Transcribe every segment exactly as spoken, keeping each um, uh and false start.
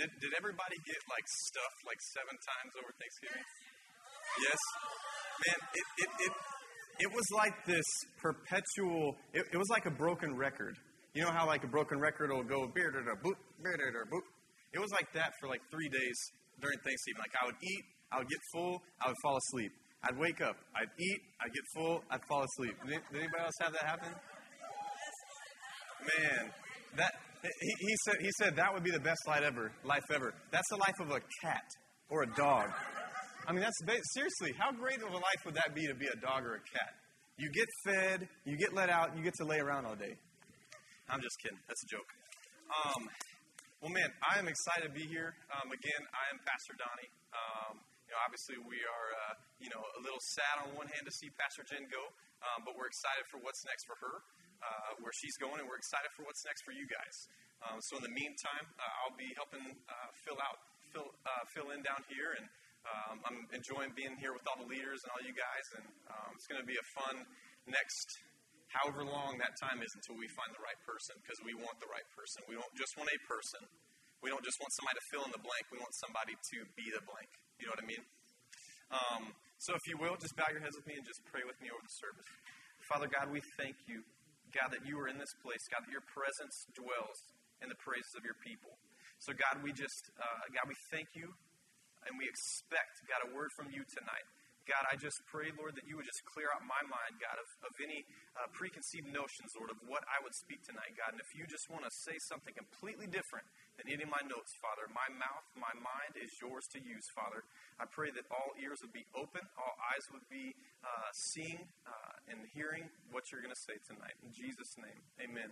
did, did everybody get, like, stuffed, like, seven times over Thanksgiving? Yes? Man, it it it, it was like this perpetual, it, it was like a broken record. You know how, like, a broken record will go, beer-da-da-boop, beer-da-da-boop? It was like that for, like, three days during Thanksgiving. Like, I would eat, I would get full, I would fall asleep. I'd wake up, I'd eat, I'd get full, I'd fall asleep. Did, did anybody else have that happen? Man, that he, he said he said that would be the best life ever. Life ever. That's the life of a cat or a dog. I mean, that's seriously. How great of a life would that be to be a dog or a cat? You get fed, you get let out, you get to lay around all day. I'm just kidding. That's a joke. Um, well, man, I am excited to be here. Um, again, I am Pastor Donnie. Um, you know, obviously, we are uh, you know a little sad on one hand to see Pastor Jen go, um, but we're excited for what's next for her. Uh, where she's going, and we're excited for what's next for you guys. Um, so in the meantime, uh, I'll be helping uh, fill out, fill, uh, fill in down here, and um, I'm enjoying being here with all the leaders and all you guys, and um, it's going to be a fun next however long that time is until we find the right person, because we want the right person. We don't just want a person. We don't just want somebody to fill in the blank. We want somebody to be the blank. You know what I mean? Um, so if you will, just bow your heads with me and just pray with me over the service. Father God, we thank you, God, that you are in this place. God, that your presence dwells in the praises of your people. So, God, we just, uh, God, we thank you, and we expect, God, a word from you tonight. God, I just pray, Lord, that you would just clear out my mind, God, of, of any uh, preconceived notions, Lord, of what I would speak tonight, God. And if you just want to say something completely different than any of my notes, Father, my mouth, my mind is yours to use, Father. I pray that all ears would be open, all eyes would be uh, seeing uh, and hearing what you're going to say tonight. In Jesus' name, amen.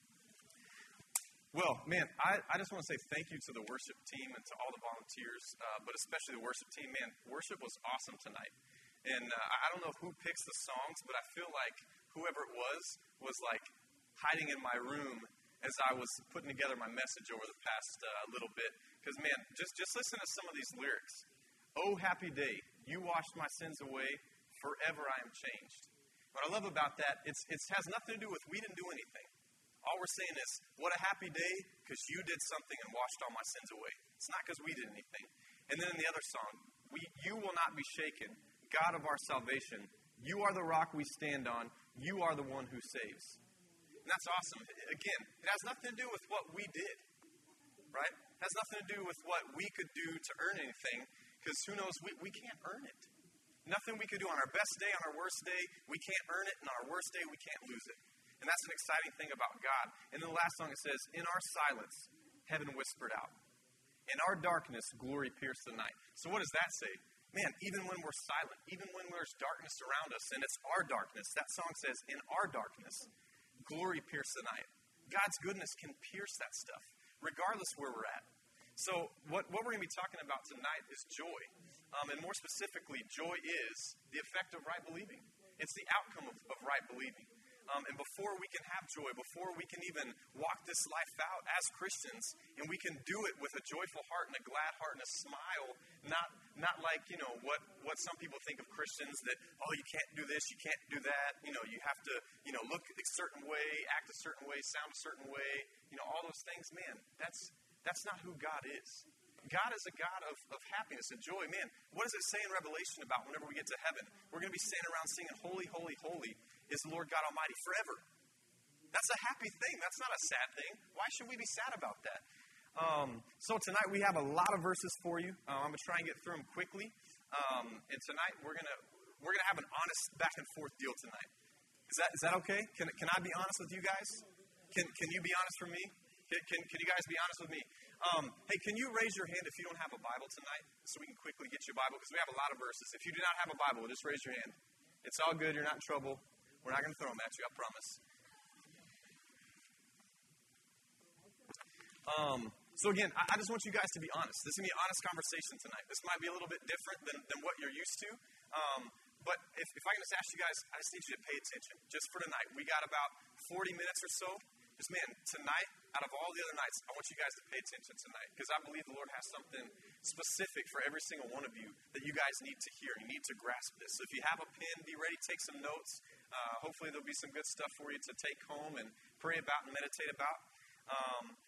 Well, man, I, I just want to say thank you to the worship team and to all the volunteers, uh, but especially the worship team. Man, worship was awesome tonight. And uh, I don't know who picks the songs, but I feel like whoever it was was like hiding in my room as I was putting together my message over the past uh, little bit. Because, man, just, just listen to some of these lyrics. Oh, happy day, you washed my sins away, forever I am changed. What I love about that, it's, it has nothing to do with we didn't do anything. All we're saying is, what a happy day, because you did something and washed all my sins away. It's not because we did anything. And then in the other song, we, you will not be shaken, God of our salvation. You are the rock we stand on. You are the one who saves. And that's awesome. Again, it has nothing to do with what we did, right? It has nothing to do with what we could do to earn anything, because who knows, we, we can't earn it. Nothing we could do on our best day, on our worst day, we can't earn it, and on our worst day, we can't lose it. And that's an exciting thing about God. And in the last song it says, in our silence, heaven whispered out. In our darkness, glory pierced the night. So what does that say? Man, even when we're silent, even when there's darkness around us, and it's our darkness, that song says, in our darkness, glory pierced the night. God's goodness can pierce that stuff, regardless where we're at. So what, what we're going to be talking about tonight is joy. Um, and more specifically, joy is the effect of right believing. It's the outcome of, of right believing. Um, and before we can have joy, before we can even walk this life out as Christians, and we can do it with a joyful heart and a glad heart and a smile, not not like, you know, what, what some people think of Christians, that, oh, you can't do this, you can't do that, you know, you have to, you know, look a certain way, act a certain way, sound a certain way, you know, all those things. Man, that's that's not who God is. God is a God of, of happiness and joy. Man, what does it say in Revelation about whenever we get to heaven? We're going to be standing around singing, holy, holy, holy is the Lord God Almighty forever. That's a happy thing. That's not a sad thing. Why should we be sad about that? Um, so tonight we have a lot of verses for you. Uh, I'm going to try and get through them quickly. Um, and tonight we're going to we're going to have an honest back and forth deal tonight. Is that is that okay? Can can I be honest with you guys? Can can you be honest for me? Can can, can you guys be honest with me? Um, hey, can you raise your hand if you don't have a Bible tonight, so we can quickly get you a Bible, because we have a lot of verses. If you do not have a Bible, just raise your hand. It's all good. You're not in trouble. We're not going to throw them at you, I promise. Um, so again, I, I just want you guys to be honest. This is going to be an honest conversation tonight. This might be a little bit different than, than what you're used to. Um, but if, if I can just ask you guys, I just need you to pay attention. Just for tonight. We got about forty minutes or so. Just, man, tonight, out of all the other nights, I want you guys to pay attention tonight, because I believe the Lord has something specific for every single one of you that you guys need to hear. You need to grasp this. So if you have a pen, be ready to take some notes. Uh, hopefully there'll be some good stuff for you to take home and pray about and meditate about. Um,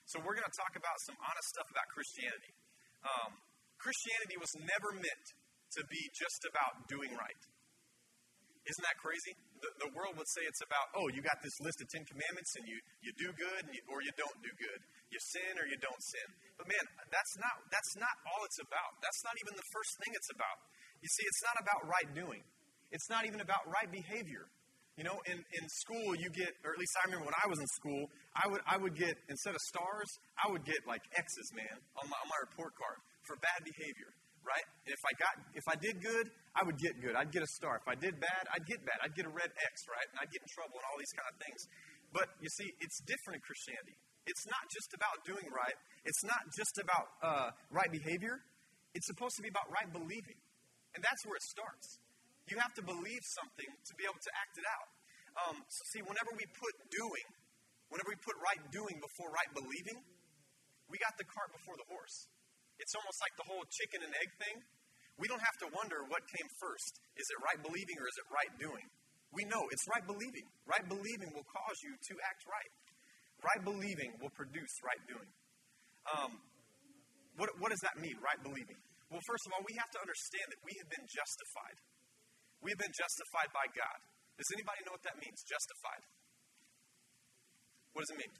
So we're going to talk about some honest stuff about Christianity. Um, Christianity was never meant to be just about doing right. Isn't that crazy? The, the world would say it's about, oh, you got this list of Ten Commandments and you, you do good and you, or you don't do good. You sin or you don't sin. But man, that's not that's not all it's about. That's not even the first thing it's about. You see, it's not about right doing. It's not even about right behavior. You know, in, in school you get, or at least I remember when I was in school, I would I would get, instead of stars, I would get like X's, man, on my, on my report card for bad behavior. Right? And if I got, if I did good, I would get good. I'd get a star. If I did bad, I'd get bad. I'd get a red X, right? And I'd get in trouble and all these kind of things. But you see, it's different in Christianity. It's not just about doing right. It's not just about uh, right behavior. It's supposed to be about right believing. And that's where it starts. You have to believe something to be able to act it out. Um, so see, whenever we put doing, whenever we put right doing before right believing, we got the cart before the horse. It's almost like the whole chicken and egg thing. We don't have to wonder what came first. Is it right believing or is it right doing? We know it's right believing. Right believing will cause you to act right. Right believing will produce right doing. Um, what, what does that mean, right believing? Well, first of all, we have to understand that we have been justified. We have been justified by God. Does anybody know what that means, justified? What does it mean?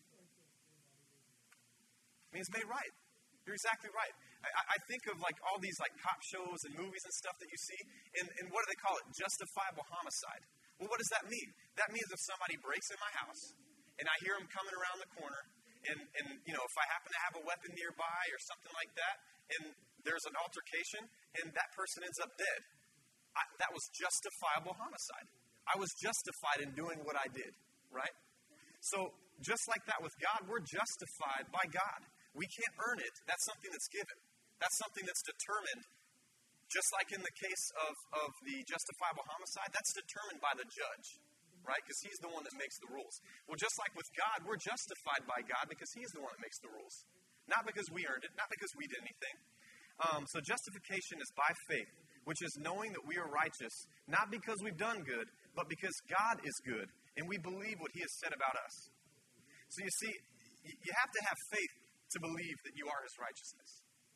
It means made right. You're exactly right. I, I think of like all these like cop shows and movies and stuff that you see, and, and what do they call it? Justifiable homicide. Well, what does that mean? That means if somebody breaks in my house, and I hear them coming around the corner, and, and you know, if I happen to have a weapon nearby or something like that, and there's an altercation, and that person ends up dead, I, that was justifiable homicide. I was justified in doing what I did, right? So just like that with God, we're justified by God. We can't earn it. That's something that's given. That's something that's determined. Just like in the case of, of the justifiable homicide, that's determined by the judge, right? Because he's the one that makes the rules. Well, just like with God, we're justified by God because he's the one that makes the rules. Not because we earned it, not because we did anything. Um, so justification is by faith, which is knowing that we are righteous, not because we've done good, but because God is good, and we believe what he has said about us. So you see, you have to have faith to believe that you are his righteousness.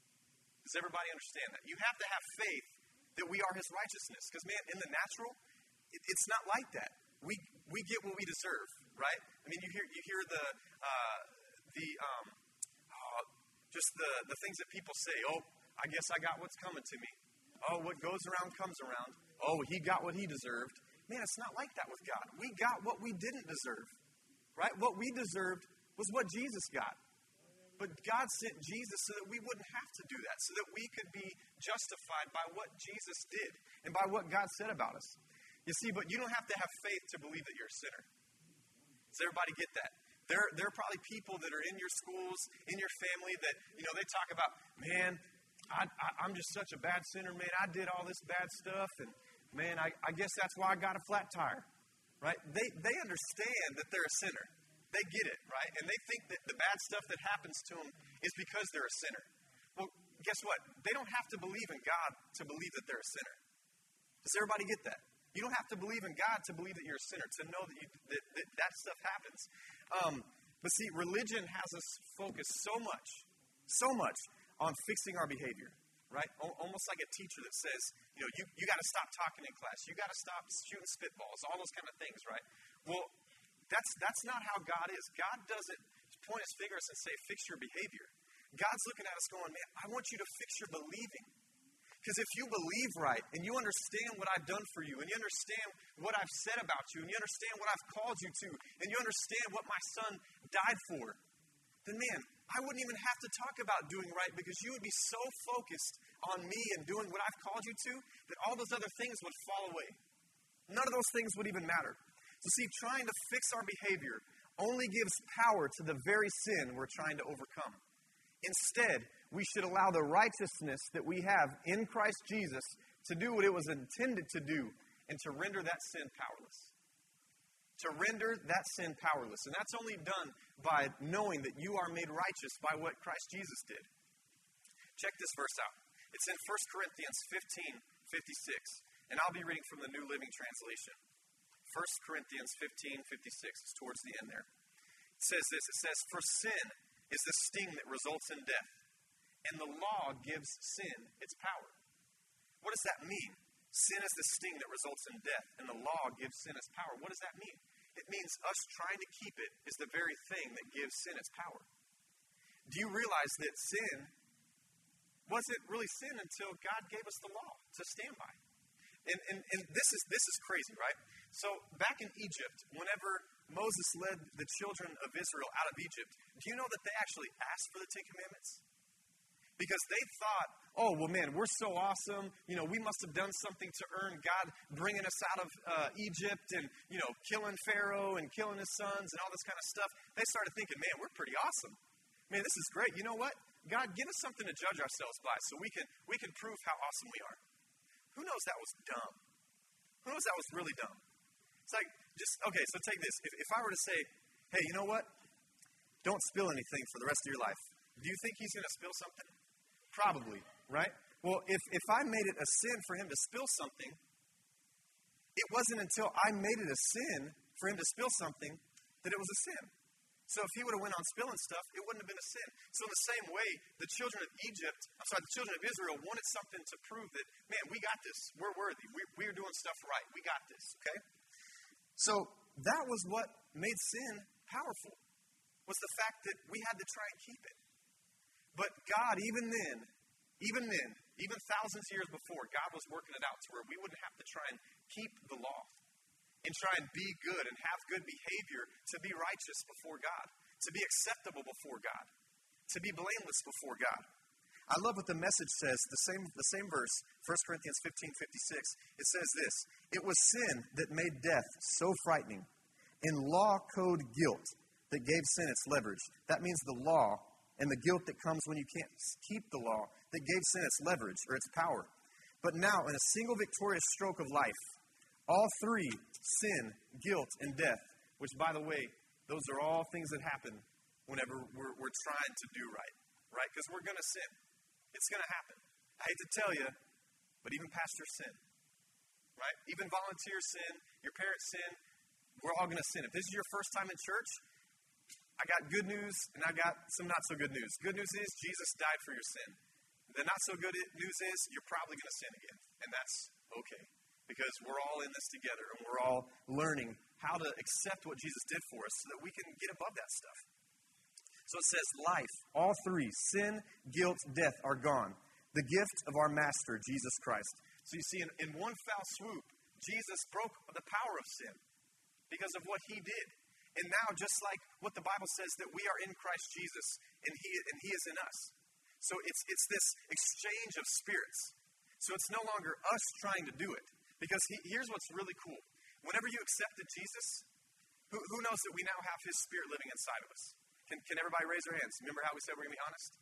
Does everybody understand that? You have to have faith that we are his righteousness. Because, man, in the natural, it, it's not like that. We we get what we deserve, right? I mean, you hear you hear the uh, the um, uh, just the the things that people say. Oh, I guess I got what's coming to me. Oh, what goes around comes around. Oh, he got what he deserved. Man, it's not like that with God. We got what we didn't deserve, right? What we deserved was what Jesus got. But God sent Jesus so that we wouldn't have to do that, so that we could be justified by what Jesus did and by what God said about us. You see, but you don't have to have faith to believe that you're a sinner. Does everybody get that? There, there are probably people that are in your schools, in your family that, you know, they talk about, man, I, I, I'm just such a bad sinner, man. I did all this bad stuff, and, man, I, I guess that's why I got a flat tire, right? They, they understand that they're a sinner. They get it, right? And they think that the bad stuff that happens to them is because they're a sinner. Well, guess what? They don't have to believe in God to believe that they're a sinner. Does everybody get that? You don't have to believe in God to believe that you're a sinner, to know that you, that, that, that stuff happens. Um, but see, religion has us focused so much, so much on fixing our behavior, right? O- almost like a teacher that says, you know, you, you got to stop talking in class. You got to stop shooting spitballs, all those kind of things, right? Well, That's that's not how God is. God doesn't point his fingers and say, fix your behavior. God's looking at us going, man, I want you to fix your believing. Because if you believe right, and you understand what I've done for you, and you understand what I've said about you, and you understand what I've called you to, and you understand what my son died for, then man, I wouldn't even have to talk about doing right because you would be so focused on me and doing what I've called you to that all those other things would fall away. None of those things would even matter. So see, trying to fix our behavior only gives power to the very sin we're trying to overcome. Instead, we should allow the righteousness that we have in Christ Jesus to do what it was intended to do and to render that sin powerless. To render that sin powerless. And that's only done by knowing that you are made righteous by what Christ Jesus did. Check this verse out. It's in First Corinthians fifteen fifty-six. And I'll be reading from the New Living Translation. First Corinthians fifteen fifty-six is towards the end there. It says this. It says, for sin is the sting that results in death. And the law gives sin its power. What does that mean? Sin is the sting that results in death, and the law gives sin its power. What does that mean? It means us trying to keep it is the very thing that gives sin its power. Do you realize that sin wasn't really sin until God gave us the law to stand by? And, and, and this is this is crazy, right? So back in Egypt, whenever Moses led the children of Israel out of Egypt, do you know that they actually asked for the Ten Commandments? Because they thought, oh, well, man, we're so awesome. You know, we must have done something to earn God bringing us out of uh, Egypt and, you know, killing Pharaoh and killing his sons and all this kind of stuff. They started thinking, man, we're pretty awesome. Man, this is great. You know what? God, give us something to judge ourselves by so we can we can prove how awesome we are. Who knows that was dumb? Who knows that was really dumb? It's like, just, okay, so take this. If, if I were to say, hey, you know what? Don't spill anything for the rest of your life. Do you think he's going to spill something? Probably, right? Well, if, if I made it a sin for him to spill something, it wasn't until I made it a sin for him to spill something that it was a sin. So if he would have went on spilling stuff, it wouldn't have been a sin. So in the same way, the children of Egypt, I'm sorry, the children of Israel wanted something to prove that, man, we got this. We're worthy. We, we're doing stuff right. We got this, okay? So that was what made sin powerful, was the fact that we had to try and keep it. But God, even then, even then, even thousands of years before, God was working it out to where we wouldn't have to try and keep the law and try and be good and have good behavior to be righteous before God, to be acceptable before God, to be blameless before God. I love what the Message says, the same, the same verse, First Corinthians fifteen fifty-six. It says this, it was sin that made death so frightening, in law code guilt that gave sin its leverage. That means the law and the guilt that comes when you can't keep the law, that gave sin its leverage or its power. But now, in a single victorious stroke of life, all three, sin, guilt, and death, which, by the way, those are all things that happen whenever we're, we're trying to do right, right? Because we're going to sin. It's going to happen. I hate to tell you, but even pastors sin, right? Even volunteers sin, your parents sin, we're all going to sin. If this is your first time in church, I got good news, and I got some not-so-good news. Good news is Jesus died for your sin. The not-so-good news is you're probably going to sin again, and that's okay, because we're all in this together, and we're all learning how to accept what Jesus did for us so that we can get above that stuff. So it says life, all three, sin, guilt, death are gone. The gift of our Master, Jesus Christ. So you see, in, in one foul swoop, Jesus broke the power of sin because of what he did. And now, just like what the Bible says, that we are in Christ Jesus, and He and He is in us. So it's it's this exchange of spirits. So it's no longer us trying to do it. Because he, here's what's really cool. Whenever you accepted Jesus, who, who knows that we now have His Spirit living inside of us? Can, can everybody raise their hands? Remember how we said we're going to be honest?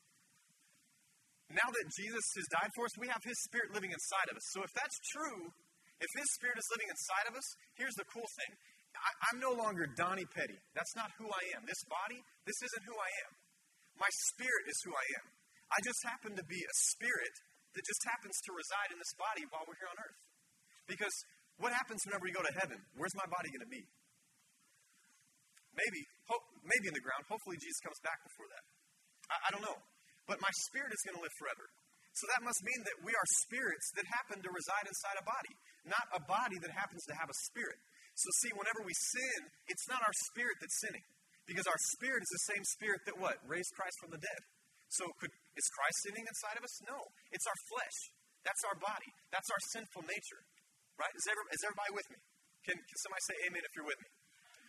Now that Jesus has died for us, we have His Spirit living inside of us. So if that's true, if His Spirit is living inside of us, here's the cool thing. I, I'm no longer Donnie Petty. That's not who I am. This body, this isn't who I am. My spirit is who I am. I just happen to be a spirit that just happens to reside in this body while we're here on earth. Because what happens whenever we go to heaven? Where's my body going to be? Maybe, hope, maybe in the ground. Hopefully Jesus comes back before that. I, I don't know. But my spirit is going to live forever. So that must mean that we are spirits that happen to reside inside a body, not a body that happens to have a spirit. So see, whenever we sin, it's not our spirit that's sinning. Because our spirit is the same spirit that what? Raised Christ from the dead. So could, is Christ sinning inside of us? No. It's our flesh. That's our body. That's our sinful nature. Right? Is, every, is everybody with me? Can, can somebody say amen if you're with me?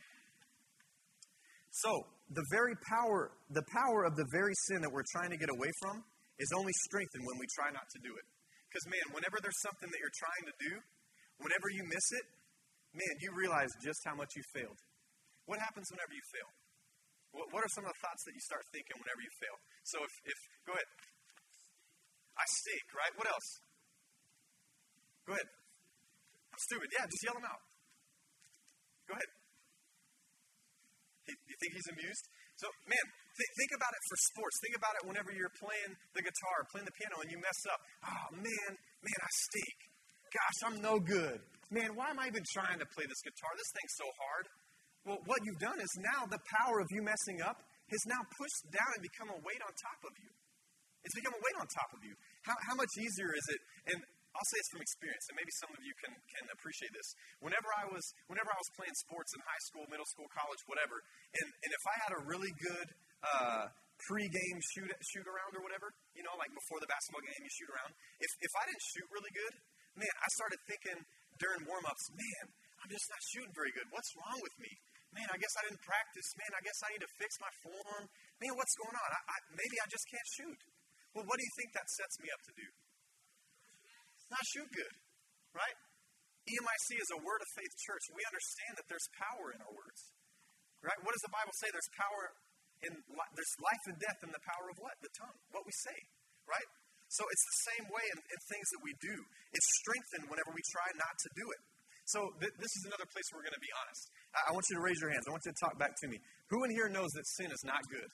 So, the very power, the power of the very sin that we're trying to get away from is only strengthened when we try not to do it. Because, man, whenever there's something that you're trying to do, whenever you miss it, man, you realize just how much you failed. What happens whenever you fail? What, what are some of the thoughts that you start thinking whenever you fail? So if, if go ahead. I stink, right? What else? Go ahead. I'm stupid. Yeah, just yell them out. Go ahead. He, you think he's amused? So, man, th- think about it for sports. Think about it whenever you're playing the guitar, playing the piano, and you mess up. Oh, man, man, I stink. Gosh, I'm no good. Man, why am I even trying to play this guitar? This thing's so hard. Well, what you've done is now the power of you messing up has now pushed down and become a weight on top of you. It's become a weight on top of you. How, how much easier is it? And I'll say this from experience, and maybe some of you can, can appreciate this. Whenever I was whenever I was playing sports in high school, middle school, college, whatever, and, and if I had a really good uh, pre-game shoot shoot around or whatever, you know, like before the basketball game, you shoot around. If if I didn't shoot really good, man, I started thinking during warm-ups, man, I'm just not shooting very good. What's wrong with me? Man, I guess I didn't practice. Man, I guess I need to fix my form. Man, what's going on? I, I, maybe I just can't shoot. Well, what do you think that sets me up to do? Not shoot good, right? E M I C is a word of faith church. We understand that there's power in our words, right? What does the Bible say? There's power in, there's life and death in the power of what? The tongue, what we say, right? So it's the same way in, in things that we do. It's strengthened whenever we try not to do it. So th- this is another place where we're going to be honest. I-, I want you to raise your hands. I want you to talk back to me. Who in here knows that sin is not good?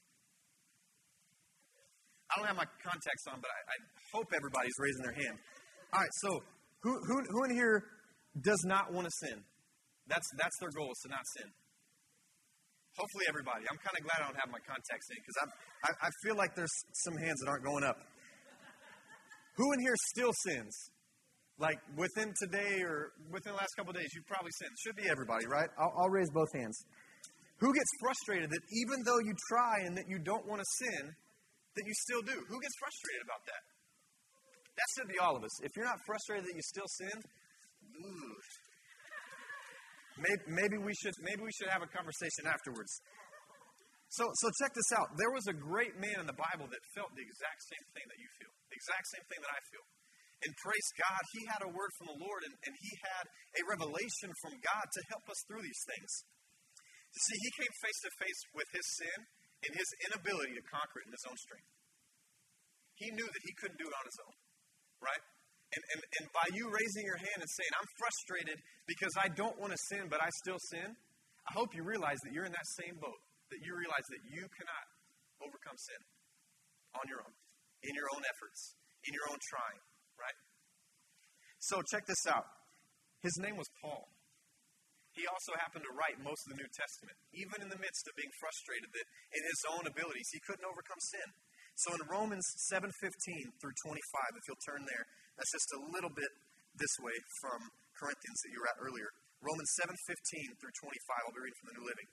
I don't have my contacts on, but I, I hope everybody's raising their hand. All right, so who, who, who in here does not want to sin? That's, that's their goal, is to not sin. Hopefully everybody. I'm kind of glad I don't have my contacts in, because I, I feel like there's some hands that aren't going up. Who in here still sins? Like within today or within the last couple of days, you've probably sinned. Should be everybody, right? I'll, I'll raise both hands. Who gets frustrated that even though you try and that you don't want to sin, that you still do? Who gets frustrated about that? That should be all of us. If you're not frustrated that you still sin, ooh, maybe, maybe we should maybe we should have a conversation afterwards. So, so check this out. There was a great man in the Bible that felt the exact same thing that you feel, the exact same thing that I feel. And praise God, he had a word from the Lord, and, and he had a revelation from God to help us through these things. You see, he came face to face with his sin and his inability to conquer it in his own strength. He knew that he couldn't do it on his own, right? And, and, and by you raising your hand and saying, I'm frustrated because I don't want to sin, but I still sin, I hope you realize that you're in that same boat, that you realize that you cannot overcome sin on your own, in your own efforts, in your own trying, right? So check this out. His name was Paul. He also happened to write most of the New Testament, even in the midst of being frustrated that in his own abilities he couldn't overcome sin. So in Romans seven fifteen through twenty-five, if you'll turn there, that's just a little bit this way from Corinthians that you were at earlier. Romans seven fifteen through twenty-five, I'll be reading from the New Living.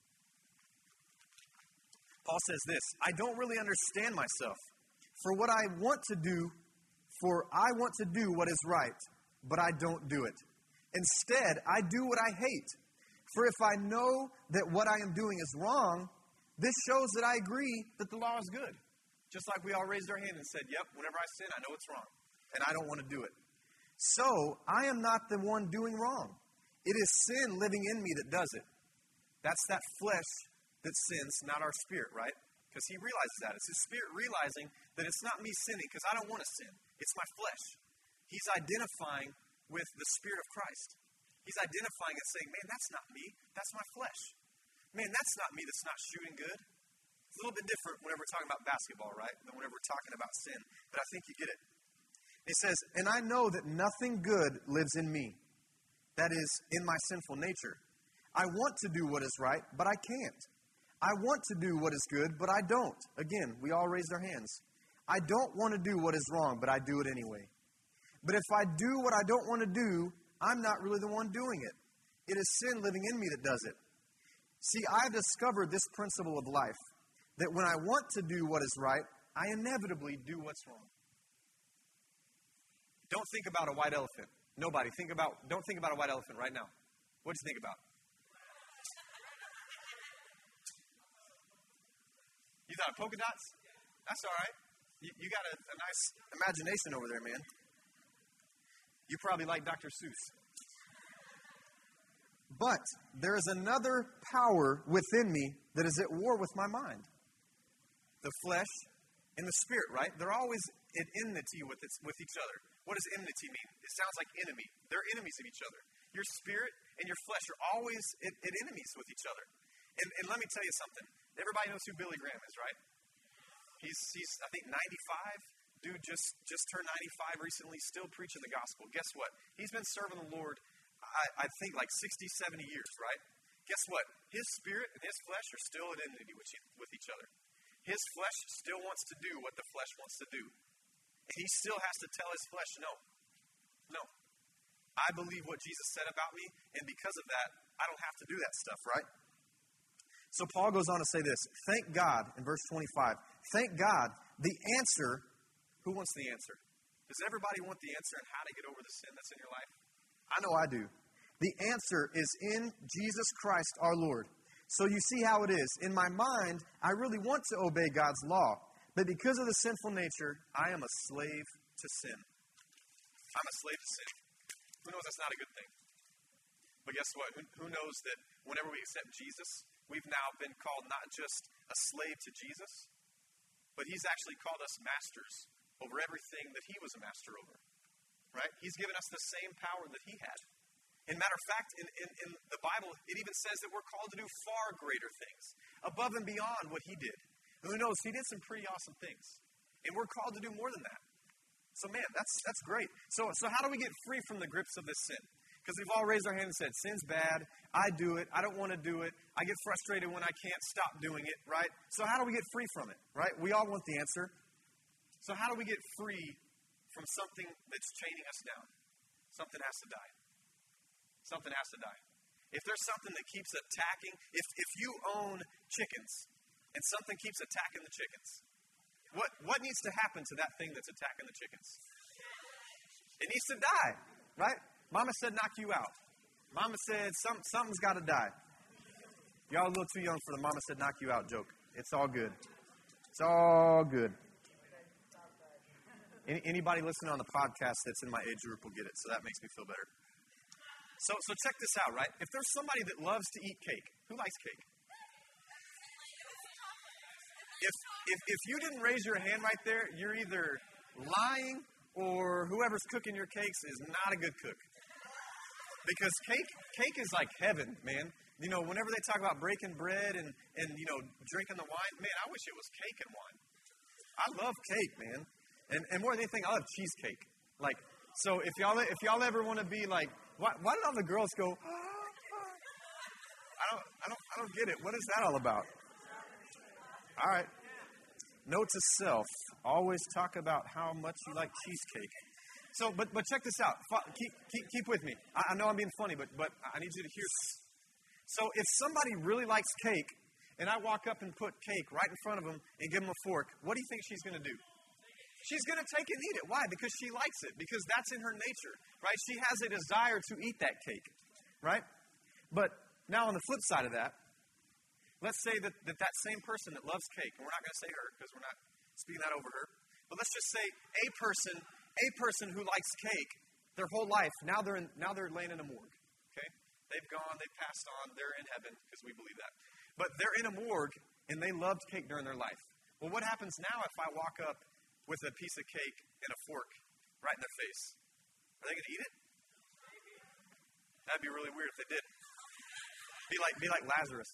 Paul says this, I don't really understand myself. For what I want to do, for I want to do what is right, but I don't do it. Instead, I do what I hate. For if I know that what I am doing is wrong, this shows that I agree that the law is good. Just like we all raised our hand and said, yep, whenever I sin, I know it's wrong, and I don't want to do it. So, I am not the one doing wrong. It is sin living in me that does it. That's that flesh that sins, not our spirit, right? Because he realizes that. It's his spirit realizing that it's not me sinning because I don't want to sin. It's my flesh. He's identifying with the Spirit of Christ. He's identifying and saying, man, that's not me. That's my flesh. Man, that's not me that's not shooting good. It's a little bit different whenever we're talking about basketball, right, than whenever we're talking about sin. But I think you get it. He says, and I know that nothing good lives in me. That is, in my sinful nature. I want to do what is right, but I can't. I want to do what is good, but I don't. Again, we all raised our hands. I don't want to do what is wrong, but I do it anyway. But if I do what I don't want to do, I'm not really the one doing it. It is sin living in me that does it. See, I've discovered this principle of life, that when I want to do what is right, I inevitably do what's wrong. Don't think about a white elephant. Nobody. Think about, don't think about a white elephant right now. What do you think about? You thought polka dots? That's all right. You, you got a, a nice imagination over there, man. You probably like Doctor Seuss. But there is another power within me that is at war with my mind. The flesh and the spirit, right? They're always at enmity with, its, with each other. What does enmity mean? It sounds like enemy. They're enemies of each other. Your spirit and your flesh are always at, at enemies with each other. And, and let me tell you something. Everybody knows who Billy Graham is, right? He's, he's I think, ninety-five. Dude just, just turned ninety-five recently, still preaching the gospel. Guess what? He's been serving the Lord, I, I think, like sixty, seventy years, right? guess what? His spirit and his flesh are still at enmity with with each other. His flesh still wants to do what the flesh wants to do. And he still has to tell his flesh, no, no. I believe what Jesus said about me, and because of that, I don't have to do that stuff, right? So Paul goes on to say this, thank God, in verse twenty-five, thank God, the answer, who wants the answer? Does everybody want the answer on how to get over the sin that's in your life? I know I do. The answer is in Jesus Christ our Lord. So you see how it is. In my mind, I really want to obey God's law. But because of the sinful nature, I am a slave to sin. I'm a slave to sin. Who knows that's not a good thing? But guess what? Who, who knows that whenever we accept Jesus, we've now been called not just a slave to Jesus, but he's actually called us masters over everything that he was a master over. Right? He's given us the same power that he had. In matter of fact, in, in, in the Bible, it even says that we're called to do far greater things, above and beyond what he did. And who knows, he did some pretty awesome things. And we're called to do more than that. So man, that's that's great. So, so how do we get free from the grips of this sin? Because we've all raised our hand and said, sin's bad, I do it, I don't want to do it, I get frustrated when I can't stop doing it, right? So how do we get free from it, right? We all want the answer. So how do we get free from something that's chaining us down? Something has to die. Something has to die. If there's something that keeps attacking, if, if you own chickens and something keeps attacking the chickens, what, what needs to happen to that thing that's attacking the chickens? It needs to die, right? Mama said knock you out. Mama said some, something's got to die. Y'all a little too young for the mama said knock you out joke. It's all good. It's all good. Any, anybody listening on the podcast that's in my age group will get it, so that makes me feel better. So, so check this out, right? If there's somebody that loves to eat cake, who likes cake? If, if, if you didn't raise your hand right there, you're either lying or whoever's cooking your cakes is not a good cook. Because cake, cake is like heaven, man. You know, whenever they talk about breaking bread and, and, you know, drinking the wine, man, I wish it was cake and wine. I love cake, man. And, and more than anything, I love cheesecake. Like, so if y'all if y'all ever want to be like, why, why did all the girls go, ah, ah? I don't, I don't, I don't get it. What is that all about? All right. Note to self, always talk about how much you like cheesecake. So, but but check this out. Keep keep, keep with me. I, I know I'm being funny, but but I need you to hear this. So if somebody really likes cake, and I walk up and put cake right in front of them and give them a fork, what do you think she's going to do? She's going to take and eat it. Why? Because she likes it. Because that's in her nature, right? She has a desire to eat that cake, right? But now on the flip side of that, let's say that that, that same person that loves cake, and we're not going to say her because we're not speaking that over her, but let's just say a person, a person who likes cake their whole life, now they're in, now they're laying in a morgue, okay? They've gone, they've passed on, they're in heaven because we believe that. But they're in a morgue, and they loved cake during their life. Well, what happens now if I walk up with a piece of cake and a fork right in their face? Are they going to eat it? That'd be really weird if they did. Be like, be like Lazarus.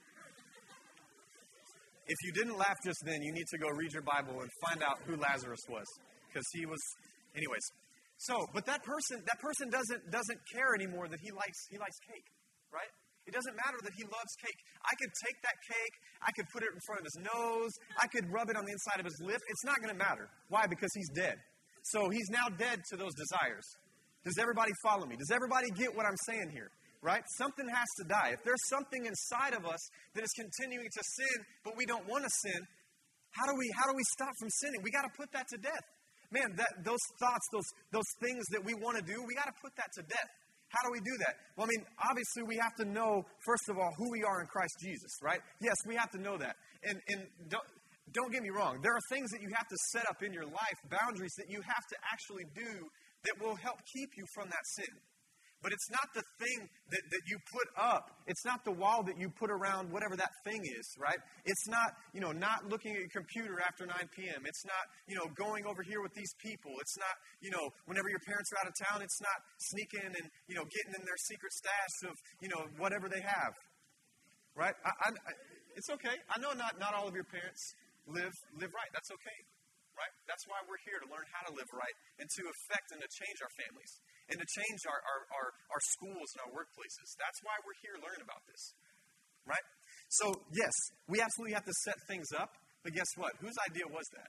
If you didn't laugh just then, you need to go read your Bible and find out who Lazarus was, because he was. Anyways, so but that person, that person doesn't doesn't care anymore that he likes he likes cake, right? It doesn't matter that he loves cake. I could take that cake, I could put it in front of his nose, I could rub it on the inside of his lip. It's not going to matter. Why? Because he's dead. So he's now dead to those desires. Does everybody follow me? Does everybody get what I'm saying here? Right? Something has to die. If there's something inside of us that is continuing to sin, but we don't want to sin, how do we how do we stop from sinning? We got to put that to death. Man, that those thoughts, those those things that we want to do, we got to put that to death. How do we do that? Well, I mean, obviously we have to know, first of all, who we are in Christ Jesus, right? Yes, we have to know that. And, and don't, don't get me wrong. There are things that you have to set up in your life, boundaries that you have to actually do that will help keep you from that sin. But it's not the thing that, that you put up. It's not the wall that you put around whatever that thing is, right? It's not, you know, not looking at your computer after nine p.m. It's not, you know, going over here with these people. It's not, you know, whenever your parents are out of town, it's not sneaking and, you know, getting in their secret stash of, you know, whatever they have, right? I, I, I, it's okay. I know not, not all of your parents live live right. That's okay. right? That's why we're here, to learn how to live right and to affect and to change our families and to change our, our, our, our schools and our workplaces. That's why we're here learning about this, right? So, yes, we absolutely have to set things up, but guess what? Whose idea was that?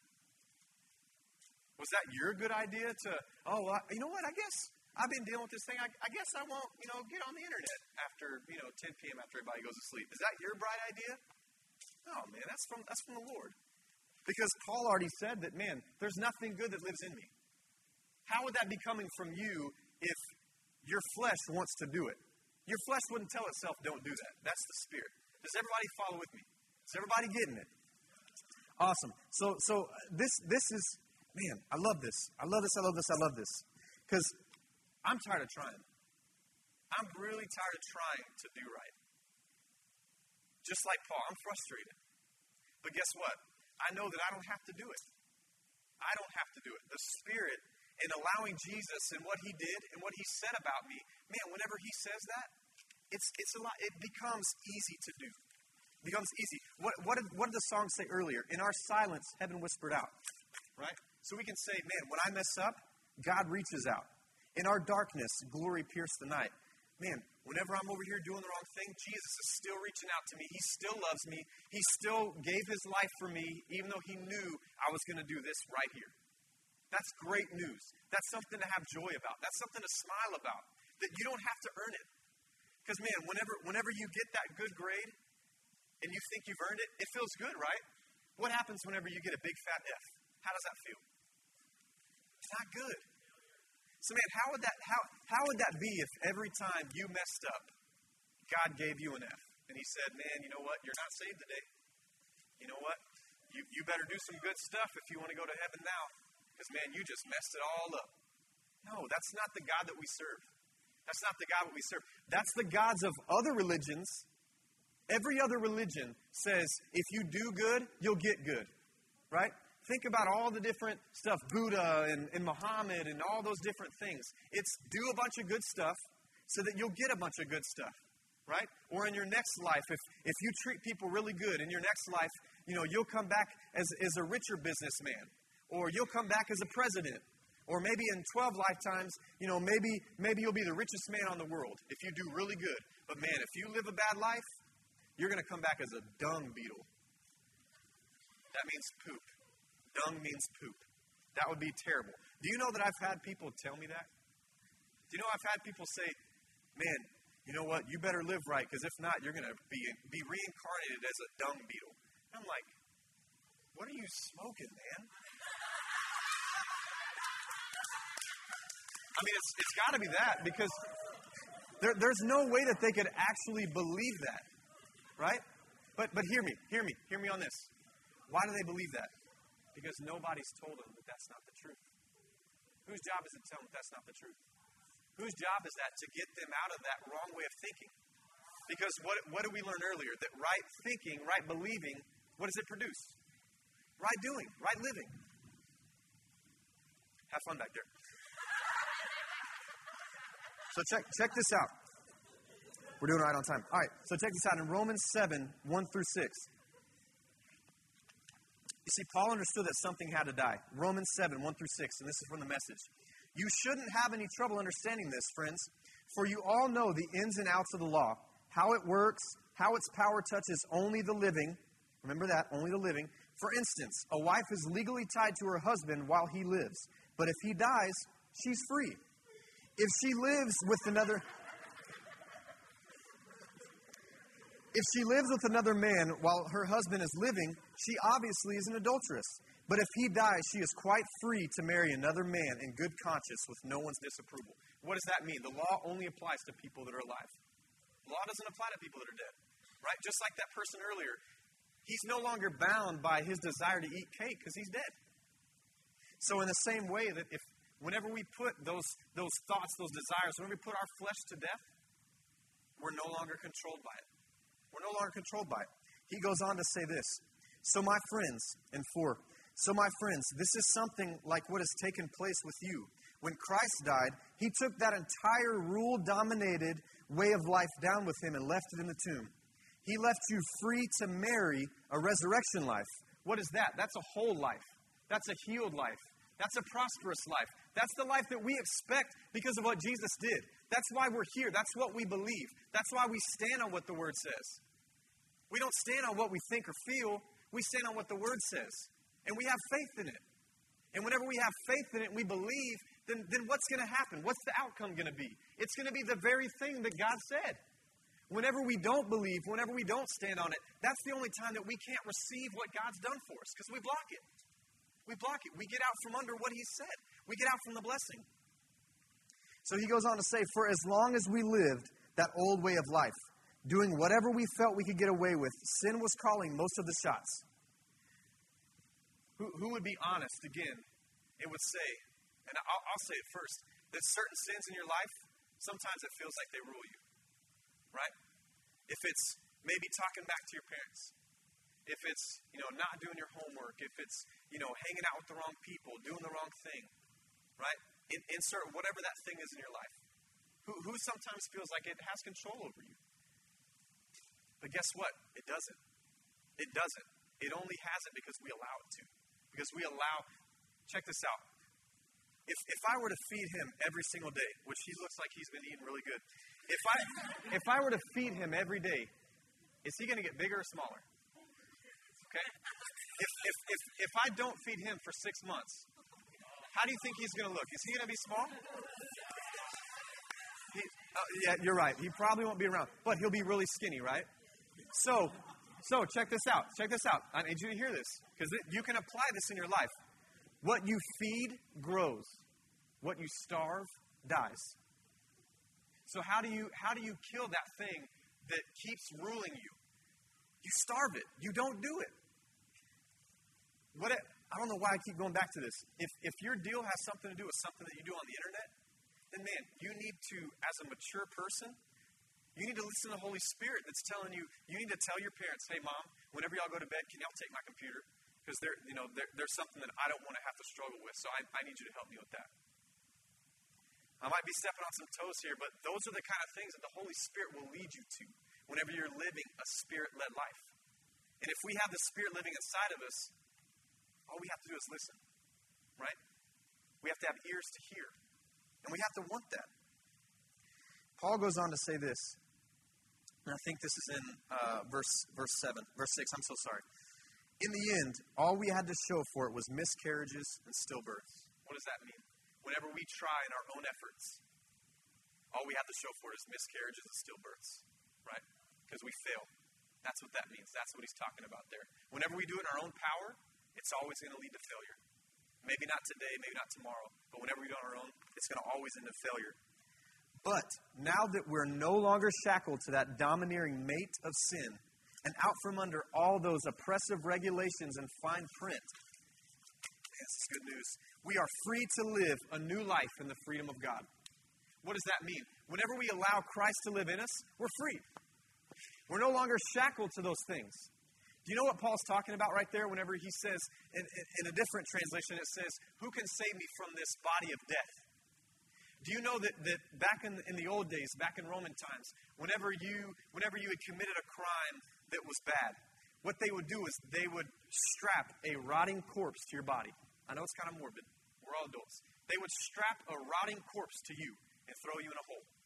Was that your good idea to, oh, uh, you know what, I guess I've been dealing with this thing. I, I guess I won't, you know, get on the internet after, you know, ten p.m. after everybody goes to sleep. Is that your bright idea? No, man, that's from that's from the Lord. Because Paul already said that, man, there's nothing good that lives in me. How would that be coming from you if your flesh wants to do it? Your flesh wouldn't tell itself, don't do that. That's the Spirit. Does everybody follow with me? Is everybody getting it? Awesome. So so this this is, man, I love this. I love this, I love this, I love this. Because I'm tired of trying. I'm really tired of trying to do right. Just like Paul, I'm frustrated. But guess what? I know that I don't have to do it. I don't have to do it. The Spirit, in allowing Jesus and what He did and what He said about me, man, whenever He says that, it's it's a lot. It becomes easy to do. It becomes easy. What what did, what did the song say earlier? In our silence, heaven whispered out. Right? So we can say, man, when I mess up, God reaches out. In our darkness, glory pierced the night. Man, whenever I'm over here doing the wrong thing, Jesus is still reaching out to me. He still loves me. He still gave His life for me, even though He knew I was going to do this right here. That's great news. That's something to have joy about. That's something to smile about. That you don't have to earn it. Because, man, whenever whenever you get that good grade and you think you've earned it, it feels good, right? What happens whenever you get a big fat F? How does that feel? It's not good. So, man, how would that how how would that be if every time you messed up, God gave you an F? And He said, man, you know what? You're not saved today. You know what? You, you better do some good stuff if you want to go to heaven now. Because, man, you just messed it all up. No, that's not the God that we serve. That's not the God that we serve. That's the gods of other religions. Every other religion says, if you do good, you'll get good. Right? Think about all the different stuff, Buddha and, and Muhammad and all those different things. It's do a bunch of good stuff so that you'll get a bunch of good stuff, right? Or in your next life, if, if you treat people really good, in your next life, you know, you'll come back as, as a richer businessman. Or you'll come back as a president. Or maybe in twelve lifetimes, you know, maybe, maybe you'll be the richest man on the world if you do really good. But man, if you live a bad life, you're going to come back as a dung beetle. That means poop. Dung means poop. That would be terrible. Do you know that I've had people tell me that? Do you know I've had people say, man, you know what, you better live right, because if not, you're going to be be reincarnated as a dung beetle. And I'm like, what are you smoking, man? I mean, it's it's got to be that, because there, there's no way that they could actually believe that, right? But but hear me, hear me, hear me on this. Why do they believe that? Because nobody's told them that that's not the truth. Whose job is it to tell them that that's not the truth? Whose job is that to get them out of that wrong way of thinking? Because what what did we learn earlier? That right thinking, right believing, what does it produce? Right doing, right living. Have fun back there. So check check this out. We're doing right on time. All right, so check this out. In Romans seven, one through six. You see, Paul understood that something had to die. Romans seven, one through six, and this is from the Message. You shouldn't have any trouble understanding this, friends, for you all know the ins and outs of the law, how it works, how its power touches only the living. Remember that, only the living. For instance, a wife is legally tied to her husband while he lives, but if he dies, she's free. If she lives with another... If she lives with another man while her husband is living, she obviously is an adulteress. But if he dies, she is quite free to marry another man in good conscience with no one's disapproval. What does that mean? The law only applies to people that are alive. The law doesn't apply to people that are dead. Right? Just like that person earlier. He's no longer bound by his desire to eat cake because he's dead. So in the same way that if whenever we put those, those thoughts, those desires, whenever we put our flesh to death, we're no longer controlled by it. We're no longer controlled by it. He goes on to say this. So my friends, and four, so my friends, this is something like what has taken place with you. When Christ died, He took that entire rule-dominated way of life down with Him and left it in the tomb. He left you free to marry a resurrection life. What is that? That's a whole life. That's a healed life. That's a prosperous life. That's the life that we expect because of what Jesus did. That's why we're here. That's what we believe. That's why we stand on what the Word says. We don't stand on what we think or feel. We stand on what the Word says. And we have faith in it. And whenever we have faith in it and we believe, then, then what's going to happen? What's the outcome going to be? It's going to be the very thing that God said. Whenever we don't believe, whenever we don't stand on it, that's the only time that we can't receive what God's done for us, because we block it. We block it. We get out from under what He said. We get out from the blessing. So he goes on to say, for as long as we lived that old way of life, doing whatever we felt we could get away with, sin was calling most of the shots. Who, who would be honest, again, and would say, and I'll, I'll say it first, that certain sins in your life, sometimes it feels like they rule you. Right? If it's maybe talking back to your parents, if it's, you know, not doing your homework, if it's, you know, hanging out with the wrong people, doing the wrong thing, right? In, insert whatever that thing is in your life. Who, who sometimes feels like it has control over you. But guess what? It doesn't. It doesn't. It only has it because we allow it to. Because we allow, check this out. If if I were to feed him every single day, which he looks like he's been eating really good, if I if I were to feed him every day, is he going to get bigger or smaller? Okay? If, if if if I don't feed him for six months, how do you think he's going to look? Is he going to be small? He, uh, yeah, you're right. He probably won't be around, but he'll be really skinny, right? So, so check this out. Check this out. I need you to hear this, because you can apply this in your life. What you feed grows. What you starve dies. So how do you how do you kill that thing that keeps ruling you? You starve it. You don't do it. What it, I don't know why I keep going back to this. If if your deal has something to do with something that you do on the internet, then man, you need to, as a mature person, you need to listen to the Holy Spirit that's telling you, you need to tell your parents, hey mom, whenever y'all go to bed, can y'all take my computer? Because there, you know, there, there's something that I don't want to have to struggle with, so I, I need you to help me with that. I might be stepping on some toes here, but those are the kind of things that the Holy Spirit will lead you to whenever you're living a Spirit-led life. And if we have the Spirit living inside of us, all we have to do is listen, right? We have to have ears to hear, and we have to want that. Paul goes on to say this, and I think this is in uh, verse verse seven, verse six. I'm so sorry. In the end, all we had to show for it was miscarriages and stillbirths. What does that mean? Whenever we try in our own efforts, all we have to show for it is miscarriages and stillbirths, right? Because we fail. That's what that means. That's what he's talking about there. Whenever we do it in our own power, it's always going to lead to failure. Maybe not today, maybe not tomorrow, but whenever we do it on our own, it's going to always end in failure. But now that we're no longer shackled to that domineering mate of sin and out from under all those oppressive regulations and fine print, this is good news. We are free to live a new life in the freedom of God. What does that mean? Whenever we allow Christ to live in us, we're free. We're no longer shackled to those things. Do you know what Paul's talking about right there whenever he says, in, in a different translation, it says, who can save me from this body of death? Do you know that, that back in, in the old days, back in Roman times, whenever you whenever you had committed a crime that was bad, what they would do is they would strap a rotting corpse to your body. I know it's kind of morbid. We're all adults. They would strap a rotting corpse to you and throw you in a hole.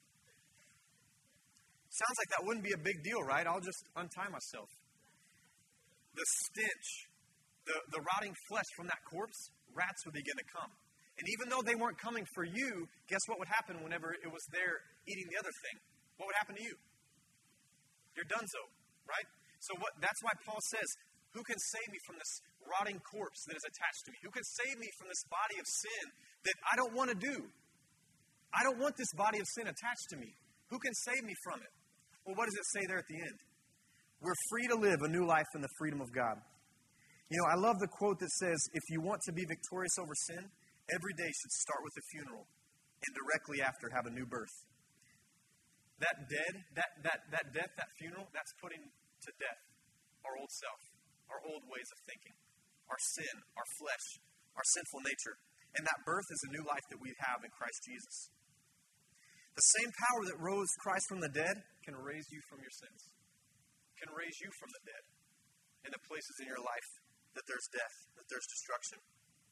Sounds like that wouldn't be a big deal, right? I'll just untie myself. The stench, the, the rotting flesh from that corpse, rats would begin to come. And even though they weren't coming for you, guess what would happen whenever it was there eating the other thing? What would happen to you? You're donezo, right? So what? That's why Paul says, who can save me from this rotting corpse that is attached to me? Who can save me from this body of sin that I don't want to do? I don't want this body of sin attached to me. Who can save me from it? Well, what does it say there at the end? We're free to live a new life in the freedom of God. You know, I love the quote that says, if you want to be victorious over sin, every day should start with a funeral and directly after have a new birth. That dead, that that that death, that funeral, that's putting to death our old self, our old ways of thinking, our sin, our flesh, our sinful nature. And that birth is a new life that we have in Christ Jesus. The same power that rose Christ from the dead can raise you from your sins, can raise you from the dead in the places in your life that there's death, that there's destruction.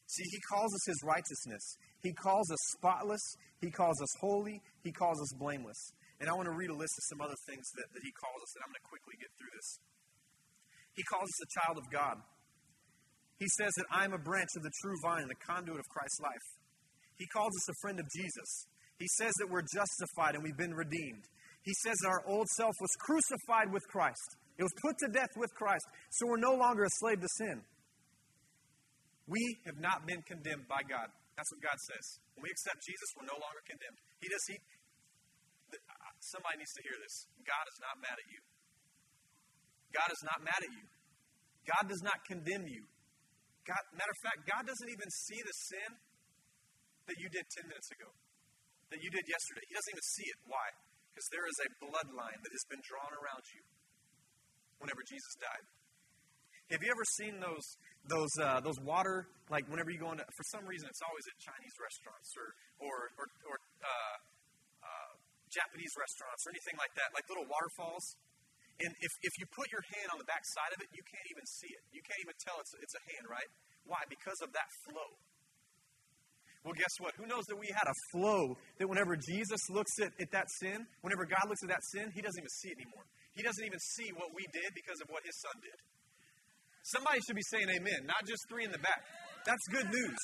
See, he calls us his righteousness. He calls us spotless. He calls us holy. He calls us blameless. And I want to read a list of some other things that, that he calls us, and I'm going to quickly get through this. He calls us a child of God. He says that I am a branch of the true vine, the conduit of Christ's life. He calls us a friend of Jesus. He says that we're justified and we've been redeemed. He says that our old self was crucified with Christ. It was put to death with Christ, so we're no longer a slave to sin. We have not been condemned by God. That's what God says. When we accept Jesus, we're no longer condemned. He does. He. Somebody needs to hear this. God is not mad at you. God is not mad at you. God does not condemn you. God, matter of fact, God doesn't even see the sin that you did ten minutes ago, that you did yesterday. He doesn't even see it. Why? Because there is a bloodline that has been drawn around you whenever Jesus died. Have you ever seen those those uh, those water, like whenever you go into, for some reason it's always at Chinese restaurants or or or, or uh, uh, Japanese restaurants or anything like that, like little waterfalls. And if, if you put your hand on the back side of it, you can't even see it. You can't even tell it's, it's a hand, right? Why? Because of that flow. Well, guess what? Who knows that we had a flow that whenever Jesus looks at, at that sin, whenever God looks at that sin, he doesn't even see it anymore. He doesn't even see what we did because of what his son did. Somebody should be saying amen, not just three in the back. That's good news.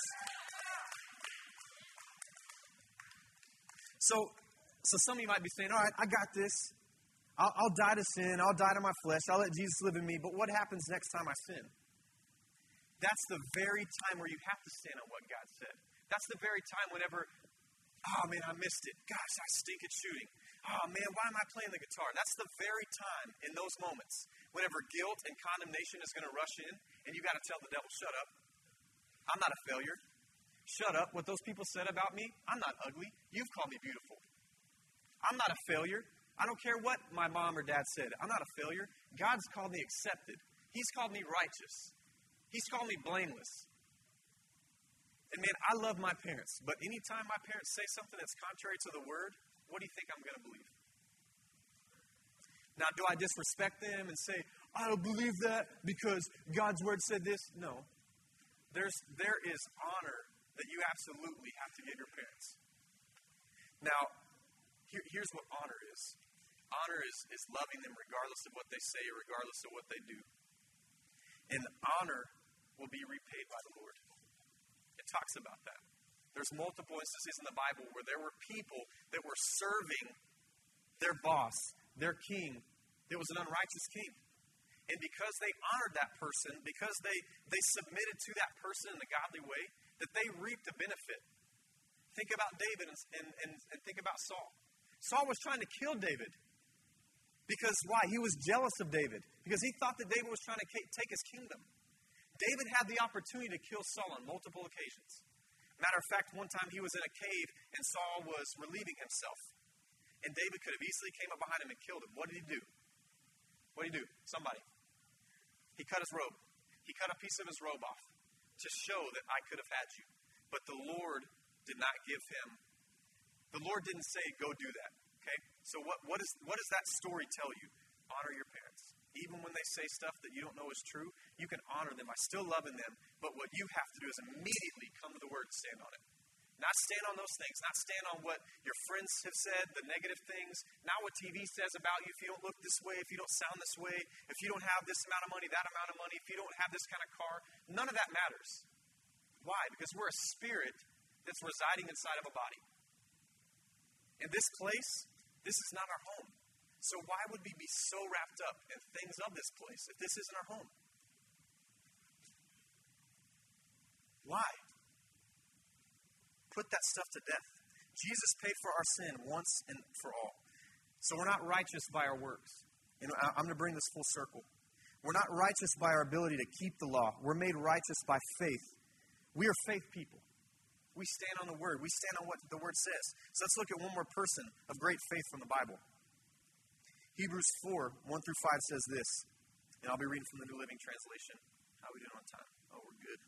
So, so some of you might be saying, all right, I got this. I'll, I'll die to sin. I'll die to my flesh. I'll let Jesus live in me. But what happens next time I sin? That's the very time where you have to stand on what God said. That's the very time whenever, oh man, I missed it. Gosh, I stink at shooting. Oh man, why am I playing the guitar? That's the very time in those moments whenever guilt and condemnation is going to rush in and you got to tell the devil, shut up. I'm not a failure. Shut up. What those people said about me, I'm not ugly. You've called me beautiful. I'm not a failure. I don't care what my mom or dad said. I'm not a failure. God's called me accepted. He's called me righteous. He's called me blameless. And man, I love my parents. But anytime my parents say something that's contrary to the word, what do you think I'm going to believe? Now, do I disrespect them and say, I don't believe that because God's word said this? No. There's, there is honor that you absolutely have to give your parents. Now, here, here's what honor is. Honor is, is loving them regardless of what they say, regardless of what they do. And honor will be repaid by the Lord. It talks about that. There's multiple instances in the Bible where there were people that were serving their boss, their king. There was an unrighteous king. And because they honored that person, because they, they submitted to that person in a godly way, that they reaped a benefit. Think about David and, and, and, and think about Saul. Saul was trying to kill David. Because why? He was jealous of David. Because he thought that David was trying to take his kingdom. David had the opportunity to kill Saul on multiple occasions. Matter of fact, one time he was in a cave and Saul was relieving himself. And David could have easily came up behind him and killed him. What did he do? What did he do? Somebody. He cut his robe. He cut a piece of his robe off to show that I could have had you. But the Lord did not give him. The Lord didn't say, go do that. Okay? So what, what, is, what does that story tell you? Honor your parents. Even when they say stuff that you don't know is true, you can honor them by still loving them. But what you have to do is immediately come to the Word and stand on it. Not stand on those things. Not stand on what your friends have said, the negative things. Not what T V says about you. If you don't look this way, if you don't sound this way, if you don't have this amount of money, that amount of money, if you don't have this kind of car, none of that matters. Why? Because we're a spirit that's residing inside of a body. In this place, this is not our home. So why would we be so wrapped up in things of this place if this isn't our home? Why? Put that stuff to death. Jesus paid for our sin once and for all. So we're not righteous by our works. And I'm going to bring this full circle. We're not righteous by our ability to keep the law. We're made righteous by faith. We are faith people. We stand on the Word. We stand on what the Word says. So let's look at one more person of great faith from the Bible. Hebrews four, one through five says this. And I'll be reading from the New Living Translation. How are we doing on time? Oh, we're good.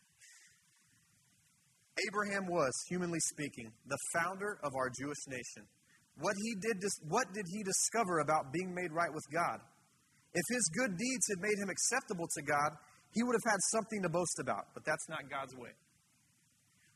Abraham was, humanly speaking, the founder of our Jewish nation. What he did, what did he discover about being made right with God? If his good deeds had made him acceptable to God, he would have had something to boast about. But that's not God's way.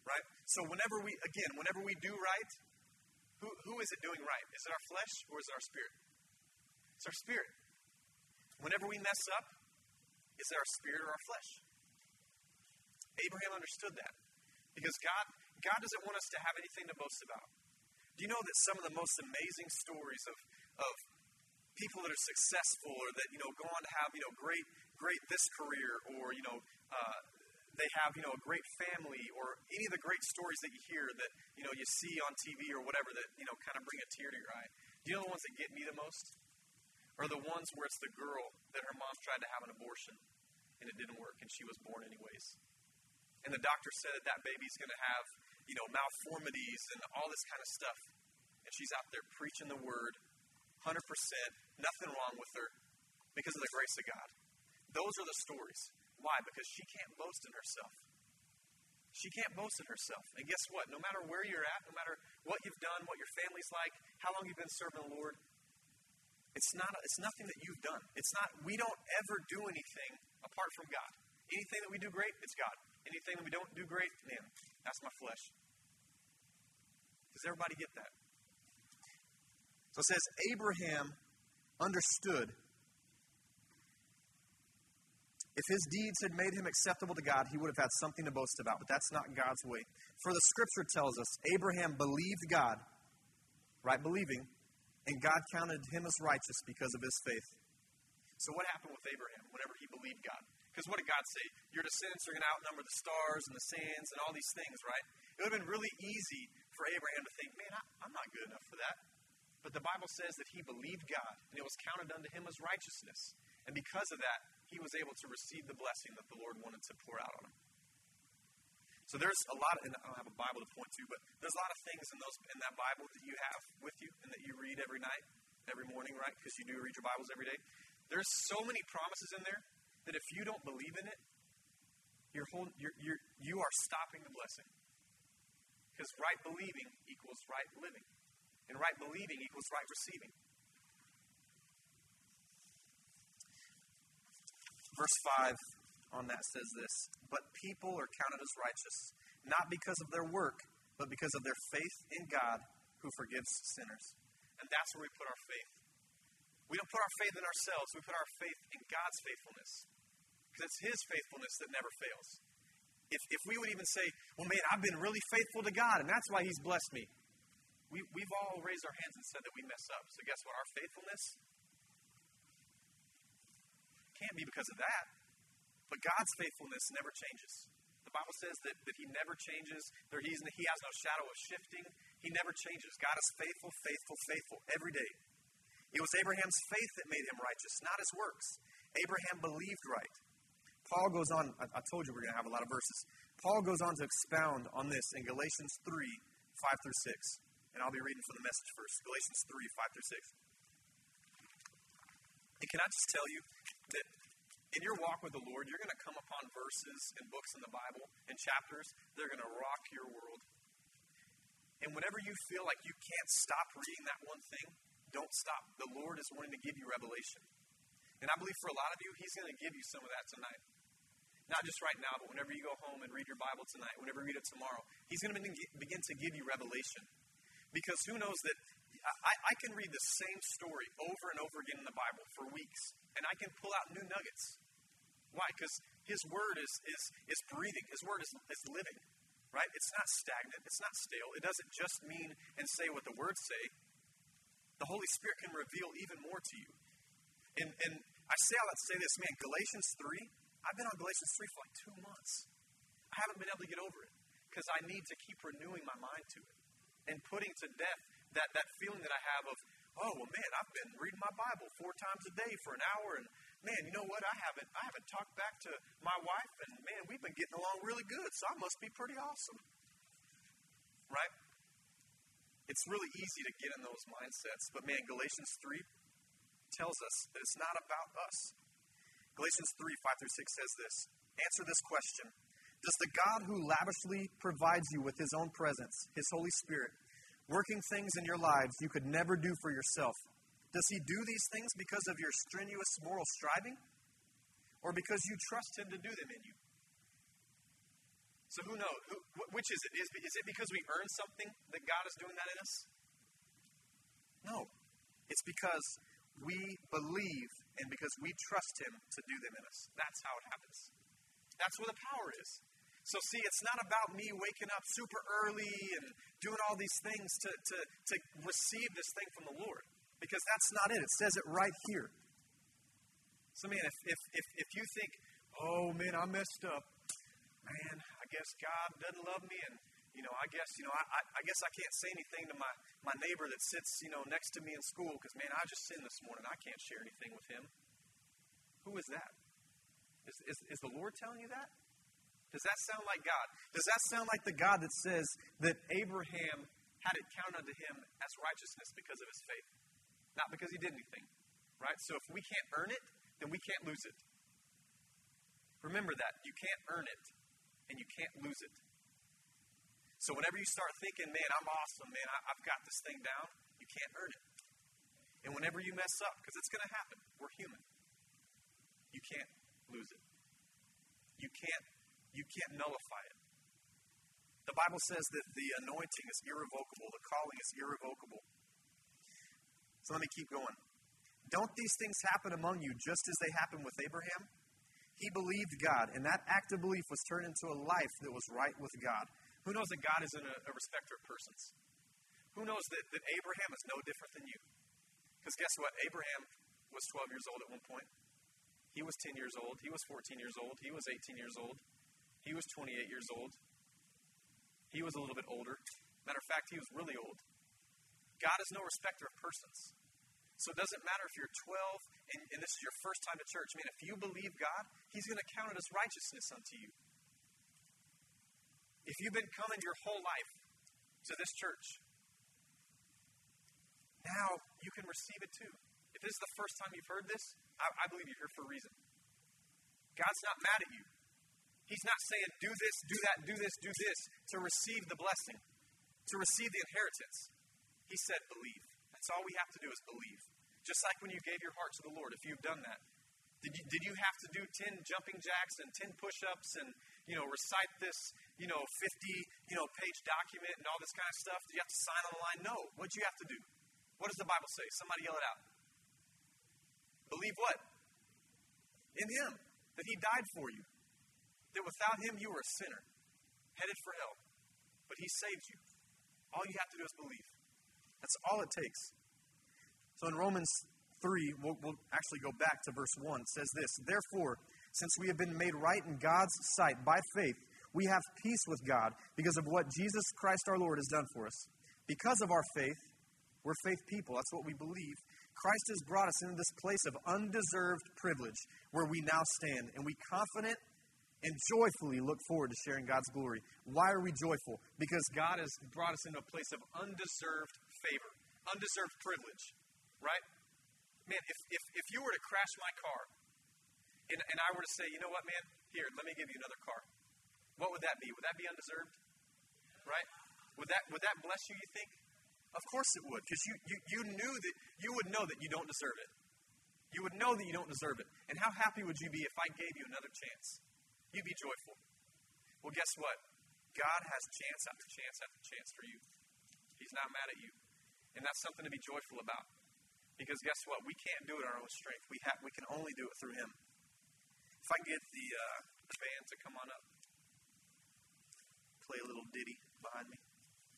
right? So whenever we, again, whenever we do right, who, who is it doing right? Is it our flesh or is it our spirit? It's our spirit. Whenever we mess up, is it our spirit or our flesh? Abraham understood that because God, God doesn't want us to have anything to boast about. Do you know that some of the most amazing stories of, of people that are successful or that, you know, go on to have, you know, great, great this career or, you know, uh, they have, you know, a great family or any of the great stories that you hear that, you know, you see on T V or whatever that, you know, kind of bring a tear to your eye. Do you know the ones that get me the most? Or the ones where it's the girl that her mom tried to have an abortion and it didn't work and she was born anyways. And the doctor said that that baby's going to have, you know, malformities and all this kind of stuff. And she's out there preaching the word, one hundred percent, nothing wrong with her because of the grace of God. Those are the stories. Why? Because she can't boast in herself. She can't boast in herself. And guess what? No matter where you're at, no matter what you've done, what your family's like, how long you've been serving the Lord, it's not. It's nothing that you've done. It's not. We don't ever do anything apart from God. Anything that we do great, it's God. Anything that we don't do great, man, that's my flesh. Does everybody get that? So it says Abraham understood. If his deeds had made him acceptable to God, he would have had something to boast about. But that's not God's way. For the Scripture tells us Abraham believed God, right? Believing, and God counted him as righteous because of his faith. So what happened with Abraham whenever he believed God? Because what did God say? Your descendants are going to outnumber the stars and the sands and all these things, right? It would have been really easy for Abraham to think, man, I, I'm not good enough for that. But the Bible says that he believed God, and it was counted unto him as righteousness. And because of that, he was able to receive the blessing that the Lord wanted to pour out on him. So there's a lot, of, and I don't have a Bible to point to, but there's a lot of things in those in that Bible that you have with you and that you read every night, every morning, right? Because you do read your Bibles every day. There's so many promises in there that if you don't believe in it, you're hold, you're, you're, you are stopping the blessing. Because right believing equals right living. And right believing equals right receiving. Verse five on that says this, but people are counted as righteous, not because of their work, but because of their faith in God who forgives sinners. And that's where we put our faith. We don't put our faith in ourselves, we put our faith in God's faithfulness. Because it's His faithfulness that never fails. If if we would even say, well, man, I've been really faithful to God, and that's why He's blessed me. We, we've all raised our hands and said that we mess up. So guess what? Our faithfulness can't be because of that. But God's faithfulness never changes. The Bible says that, that He never changes. There he's, he has no shadow of shifting. He never changes. God is faithful, faithful, faithful every day. It was Abraham's faith that made him righteous, not his works. Abraham believed right. Paul goes on, I, I told you we're going to have a lot of verses. Paul goes on to expound on this in Galatians three, five through six. And I'll be reading from the Message first. Galatians three, five through six. And can I just tell you that in your walk with the Lord, you're going to come upon verses and books in the Bible and chapters that are going to rock your world. And whenever you feel like you can't stop reading that one thing, don't stop. The Lord is wanting to give you revelation. And I believe for a lot of you, He's going to give you some of that tonight. Not just right now, but whenever you go home and read your Bible tonight, whenever you read it tomorrow, He's going to begin to give you revelation. Because who knows that I, I can read the same story over and over again in the Bible for weeks, and I can pull out new nuggets. Why? Because His Word is, is, is breathing. His Word is, is living, right? It's not stagnant. It's not stale. It doesn't just mean and say what the words say. The Holy Spirit can reveal even more to you. And, and I say all that to say this, man, Galatians three, I've been on Galatians three for like two months. I haven't been able to get over it because I need to keep renewing my mind to it and putting to death that, that feeling that I have of, oh, well, man, I've been reading my Bible four times a day for an hour, and man, you know what? I haven't I haven't talked back to my wife, and man, we've been getting along really good, so I must be pretty awesome. Right? It's really easy to get in those mindsets, but man, Galatians three tells us that it's not about us. Galatians three, five through six says this. Answer this question. Does the God who lavishly provides you with His own presence, His Holy Spirit, working things in your lives you could never do for yourself, does He do these things because of your strenuous moral striving? Or because you trust Him to do them in you? So who knows? Who, which is it? Is, is it because we earn something that God is doing that in us? No. It's because we believe and because we trust Him to do them in us. That's how it happens. That's where the power is. So see, it's not about me waking up super early and doing all these things to, to, to receive this thing from the Lord. Because that's not it. It says it right here. So man, if, if, if, if you think, oh man, I messed up. Man, I guess God doesn't love me, and you know, I guess you know, I, I, I guess I can't say anything to my, my neighbor that sits you know next to me in school because man, I just sinned this morning. I can't share anything with him. Who is that? Is, is is the Lord telling you that? Does that sound like God? Does that sound like the God that says that Abraham had it counted to him as righteousness because of his faith, not because he did anything, right? So if we can't earn it, then we can't lose it. Remember that you can't earn it. And you can't lose it. So whenever you start thinking, man, I'm awesome, man, I, I've got this thing down, you can't earn it. And whenever you mess up, because it's going to happen, we're human, you can't lose it. You can't, you can't nullify it. The Bible says that the anointing is irrevocable, the calling is irrevocable. So let me keep going. Don't these things happen among you just as they happened with Abraham? He believed God, and that act of belief was turned into a life that was right with God. Who knows that God isn't a, a respecter of persons? Who knows that, that Abraham is no different than you? Because guess what? Abraham was twelve years old at one point. He was ten years old. He was fourteen years old. He was eighteen years old. He was twenty-eight years old. He was a little bit older. Matter of fact, he was really old. God is no respecter of persons. So it doesn't matter if you're twelve and, and this is your first time to church. Man, if you believe God, He's going to count it as righteousness unto you. If you've been coming your whole life to this church, now you can receive it too. If this is the first time you've heard this, I, I believe you're here for a reason. God's not mad at you. He's not saying do this, do that, do this, do this to receive the blessing, to receive the inheritance. He said believe. That's all we have to do is believe. Just like when you gave your heart to the Lord, if you've done that. Did you, did you have to do ten jumping jacks and ten push-ups and, you know, recite this, you know, fifty, you know, page document and all this kind of stuff? Did you have to sign on the line? No. What did you have to do? What does the Bible say? Somebody yell it out. Believe what? In Him. That He died for you. That without Him you were a sinner. Headed for hell. But He saved you. All you have to do is believe. That's all it takes. So in Romans three, we'll, we'll actually go back to verse one. It says this, therefore, since we have been made right in God's sight by faith, we have peace with God because of what Jesus Christ our Lord has done for us. Because of our faith, we're faith people. That's what we believe. Christ has brought us into this place of undeserved privilege where we now stand, and we confident and joyfully look forward to sharing God's glory. Why are we joyful? Because God has brought us into a place of undeserved favor, undeserved privilege, right? Man, if, if, if you were to crash my car and, and I were to say, you know what, man, here, let me give you another car. What would that be? Would that be undeserved? Right? Would that would that bless you, you think? Of course it would, because you, you, you knew that you would know that you don't deserve it. You would know that you don't deserve it. And how happy would you be if I gave you another chance? You'd be joyful. Well, guess what? God has chance after chance after chance for you. He's not mad at you. And that's something to be joyful about. Because guess what? We can't do it in our own strength. We have, we can only do it through Him. If I can get the, uh, the band to come on up. Play a little ditty behind me.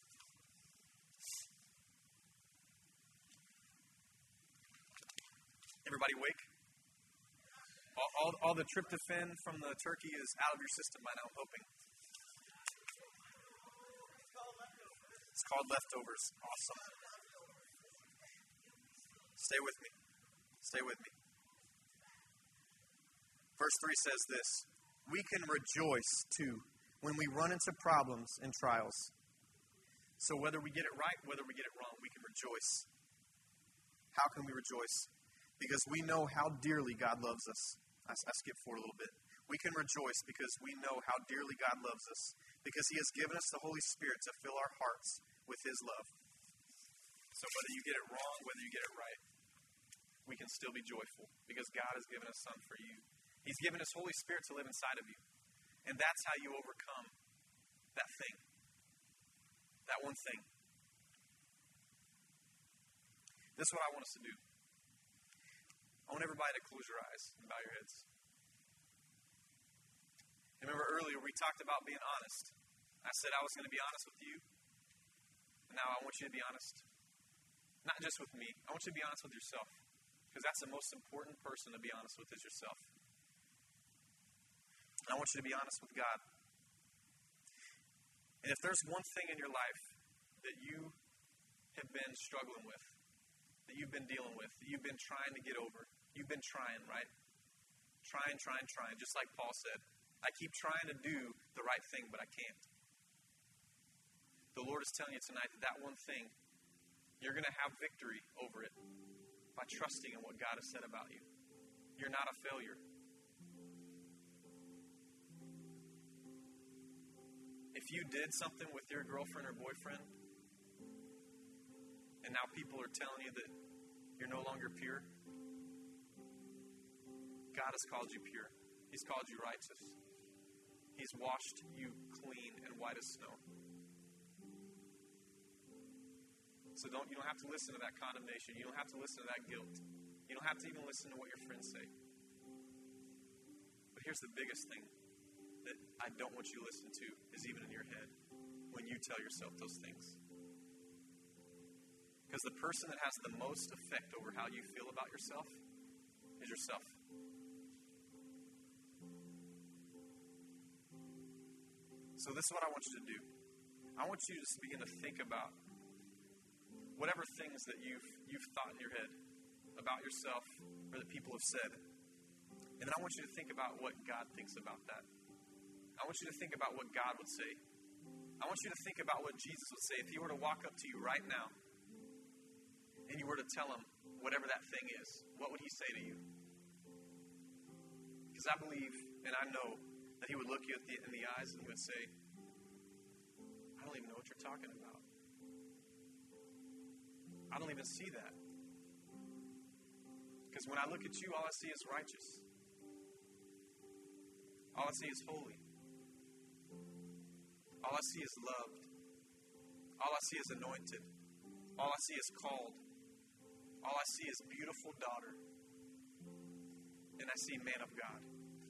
Everybody awake? All, all, all the tryptophan from the turkey is out of your system by now, I'm hoping. It's called leftovers. Awesome. Stay with me. Stay with me. Verse three says this, we can rejoice too when we run into problems and trials. So whether we get it right, whether we get it wrong, we can rejoice. How can we rejoice? Because we know how dearly God loves us. I, I skipped forward a little bit. We can rejoice because we know how dearly God loves us. Because He has given us the Holy Spirit to fill our hearts with His love. So whether you get it wrong, whether you get it right, we can still be joyful. Because God has given His Son for you. He's given His Holy Spirit to live inside of you. And that's how you overcome that thing. That one thing. This is what I want us to do. I want everybody to close your eyes and bow your heads. Remember earlier we talked about being honest. I said I was going to be honest with you. And now I want you to be honest. Not just with me. I want you to be honest with yourself. Because that's the most important person to be honest with is yourself. And I want you to be honest with God. And if there's one thing in your life that you have been struggling with, that you've been dealing with, that you've been trying to get over, you've been trying, right? Trying, trying, trying, just like Paul said. I keep trying to do the right thing, but I can't. The Lord is telling you tonight that that one thing, you're going to have victory over it by trusting in what God has said about you. You're not a failure. If you did something with your girlfriend or boyfriend, and now people are telling you that you're no longer pure, God has called you pure. He's called you righteous. He's washed you clean and white as snow. So don't you don't have to listen to that condemnation. You don't have to listen to that guilt. You don't have to even listen to what your friends say. But here's the biggest thing that I don't want you to listen to is even in your head when you tell yourself those things. Because the person that has the most effect over how you feel about yourself is yourself. So this is what I want you to do. I want you to just begin to think about whatever things that you've you've thought in your head about yourself or that people have said. And then I want you to think about what God thinks about that. I want you to think about what God would say. I want you to think about what Jesus would say if he were to walk up to you right now and you were to tell him whatever that thing is. What would he say to you? Because I believe and I know that he would look you at the, in the eyes and he would say, I don't even know what you're talking about. I don't even see that. Because when I look at you, all I see is righteous. All I see is holy. All I see is loved. All I see is anointed. All I see is called. All I see is beautiful daughter. And I see man of God.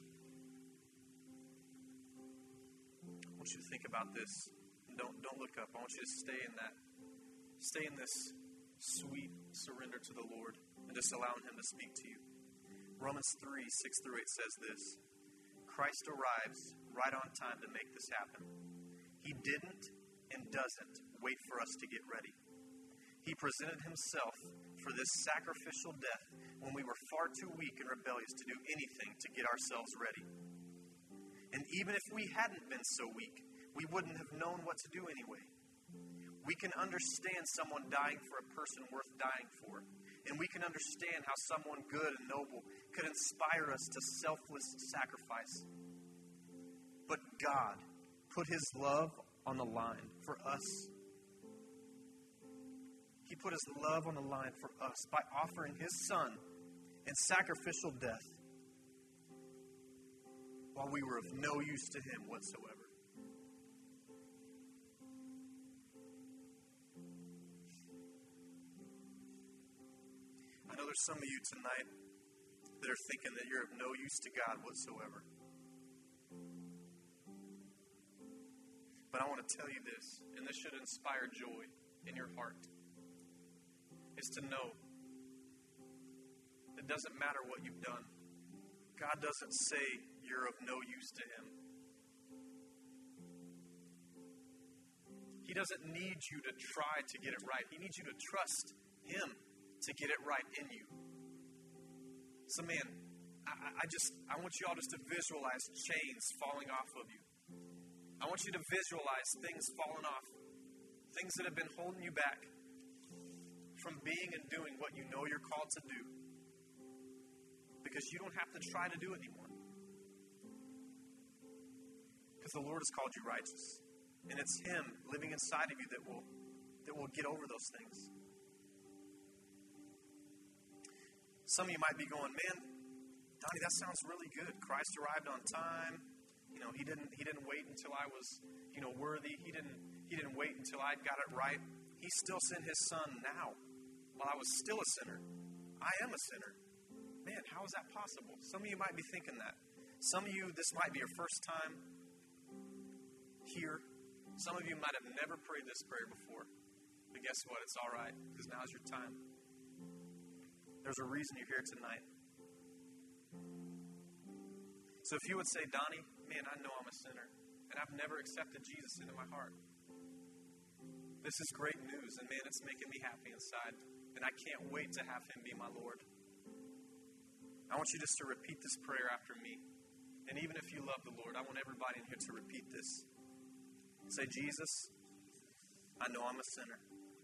I want you to think about this. Don't don't look up. I want you to stay in that. Stay in this sweet surrender to the Lord and just allowing him to speak to you. Romans three, six through eight says this. Christ arrives right on time to make this happen. He didn't and doesn't wait for us to get ready. He presented himself for this sacrificial death when we were far too weak and rebellious to do anything to get ourselves ready. And even if we hadn't been so weak, we wouldn't have known what to do anyway. We can understand someone dying for a person worth dying for. And we can understand how someone good and noble could inspire us to selfless sacrifice. But God put his love on the line for us. He put his love on the line for us by offering his son in sacrificial death while we were of no use to him whatsoever. I know there's some of you tonight that are thinking that you're of no use to God whatsoever. But I want to tell you this, and this should inspire joy in your heart, is to know it doesn't matter what you've done. God doesn't say you're of no use to him. He doesn't need you to try to get it right. He needs you to trust him to get it right in you. So man, I, I just, I want you all just to visualize chains falling off of you. I want you to visualize things falling off. Things that have been holding you back from being and doing what you know you're called to do. Because you don't have to try to do it anymore. Because the Lord has called you righteous. And it's him living inside of you that will, that will get over those things. Some of you might be going, man, Donnie, that sounds really good. Christ arrived on time. You know, he didn't he didn't wait until I was, you know, worthy. He didn't he didn't wait until I got it right. He still sent his son now while I was still a sinner. I am a sinner. Man, how is that possible? Some of you might be thinking that. Some of you, this might be your first time here. Some of you might have never prayed this prayer before. But guess what? It's all right, because now's your time. There's a reason you're here tonight. So if you would say, Donnie, man, I know I'm a sinner, and I've never accepted Jesus into my heart. This is great news, and man, it's making me happy inside. And I can't wait to have him be my Lord. I want you just to repeat this prayer after me. And even if you love the Lord, I want everybody in here to repeat this. Say, Jesus, I know I'm a sinner.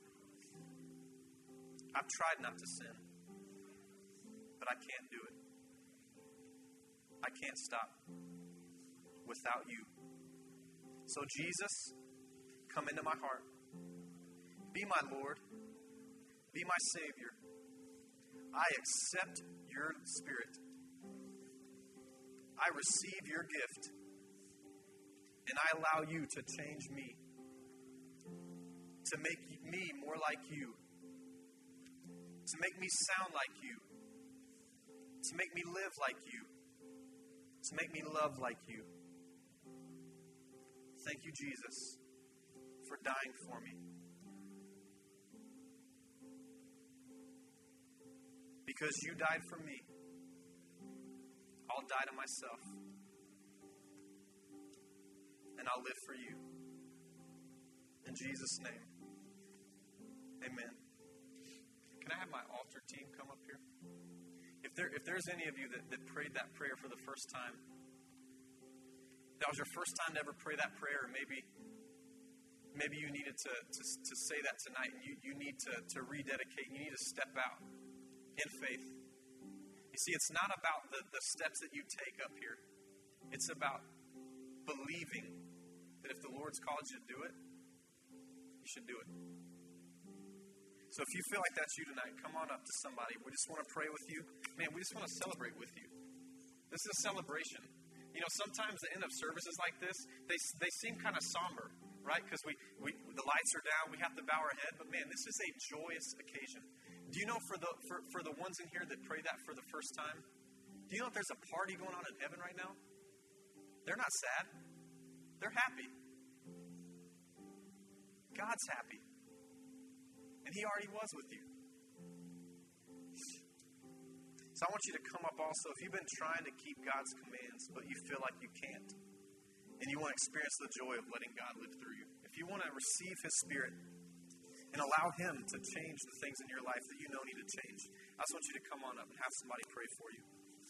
I've tried not to sin, but I can't do it. I can't stop without you. So Jesus, come into my heart. Be my Lord. Be my Savior. I accept your Spirit. I receive your gift. And I allow you to change me. To make me more like you. To make me sound like you. To make me live like you. To make me love like you. Thank you, Jesus, for dying for me. Because you died for me, I'll die to myself. And I'll live for you. In Jesus' name, amen. Can I have my altar team come up here? If there, if there's any of you that, that prayed that prayer for the first time, that was your first time to ever pray that prayer, or maybe maybe you needed to, to, to say that tonight, and you, you need to, to rededicate, you need to step out in faith. You see, it's not about the, the steps that you take up here. It's about believing that if the Lord's called you to do it, you should do it. So if you feel like that's you tonight, come on up to somebody. We just want to pray with you. Man, we just want to celebrate with you. This is a celebration. You know, sometimes the end of services like this, they they seem kind of somber, right? Because we, we the lights are down, we have to bow our head. But man, this is a joyous occasion. Do you know for the for, for the ones in here that pray that for the first time, do you know if there's a party going on in heaven right now? They're not sad. They're happy. God's happy. And he already was with you. So I want you to come up also. If you've been trying to keep God's commands, but you feel like you can't, and you want to experience the joy of letting God live through you, if you want to receive his Spirit and allow him to change the things in your life that you know need to change, I just want you to come on up and have somebody pray for you.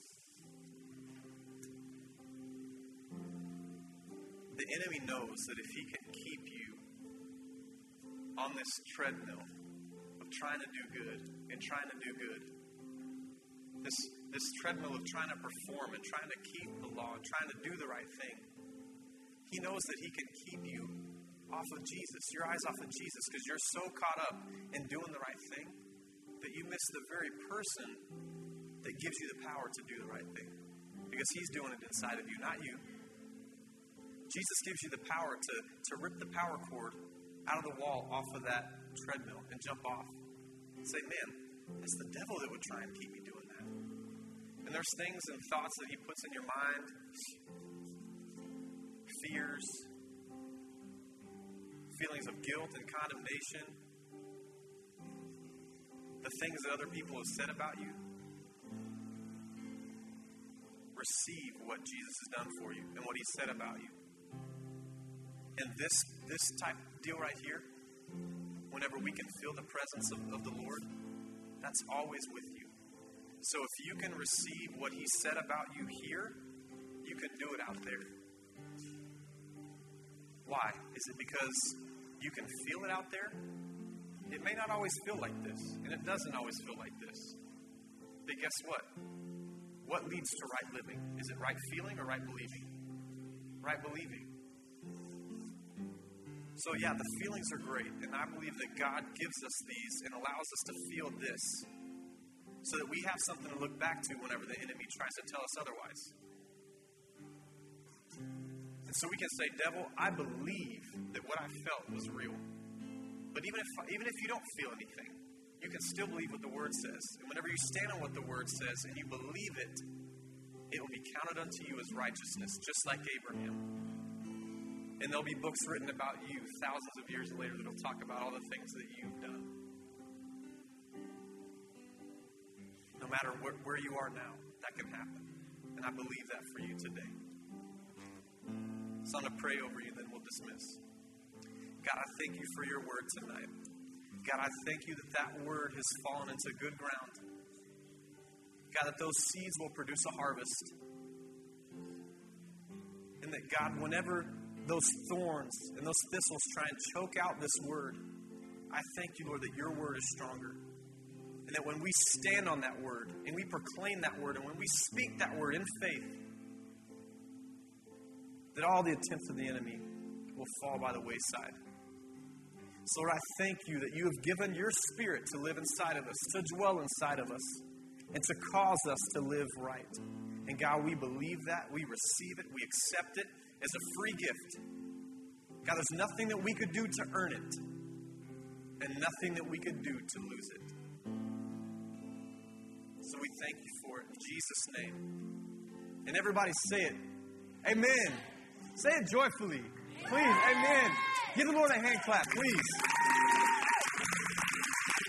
The enemy knows that if he can keep you on this treadmill of trying to do good and trying to do good, this this treadmill of trying to perform and trying to keep the law and trying to do the right thing, he knows that he can keep you off of Jesus, your eyes off of Jesus, because you're so caught up in doing the right thing that you miss the very person that gives you the power to do the right thing, because he's doing it inside of you, not you. Jesus gives you the power to, to rip the power cord out of the wall off of that treadmill and jump off and say, man, it's the devil that would try and keep me doing that. And there's things and thoughts that he puts in your mind, fears, feelings of guilt and condemnation, the things that other people have said about you. Receive what Jesus has done for you and what he said about you. And this this type of deal right here, whenever we can feel the presence of, of the Lord, that's always with you. So if you can receive what he said about you here, you can do it out there. Why? Is it because you can feel it out there? It may not always feel like this, and it doesn't always feel like this. But guess what? What leads to right living? Is it right feeling or right believing? Right believing. So yeah, the feelings are great, and I believe that God gives us these and allows us to feel this so that we have something to look back to whenever the enemy tries to tell us otherwise. And so we can say, devil, I believe that what I felt was real. But even if even if you don't feel anything, you can still believe what the Word says. And whenever you stand on what the Word says and you believe it, it will be counted unto you as righteousness, just like Abraham. And there'll be books written about you thousands of years later that will talk about all the things that you've done. No matter where, where you are now, that can happen. And I believe that for you today. So I'm going to pray over you, then we'll dismiss. God, I thank you for your word tonight. God, I thank you that that word has fallen into good ground. God, that those seeds will produce a harvest. And that, God, whenever those thorns and those thistles try and choke out this word, I thank you, Lord, that your word is stronger. And that when we stand on that word and we proclaim that word and when we speak that word in faith, that all the attempts of the enemy will fall by the wayside. So, Lord, I thank you that you have given your Spirit to live inside of us, to dwell inside of us, and to cause us to live right. And God, we believe that, we receive it, we accept it as a free gift. God, there's nothing that we could do to earn it, and nothing that we could do to lose it. So we thank you for it in Jesus' name. And everybody say it. Amen. Say it joyfully. Please, amen. Give the Lord a hand clap, please.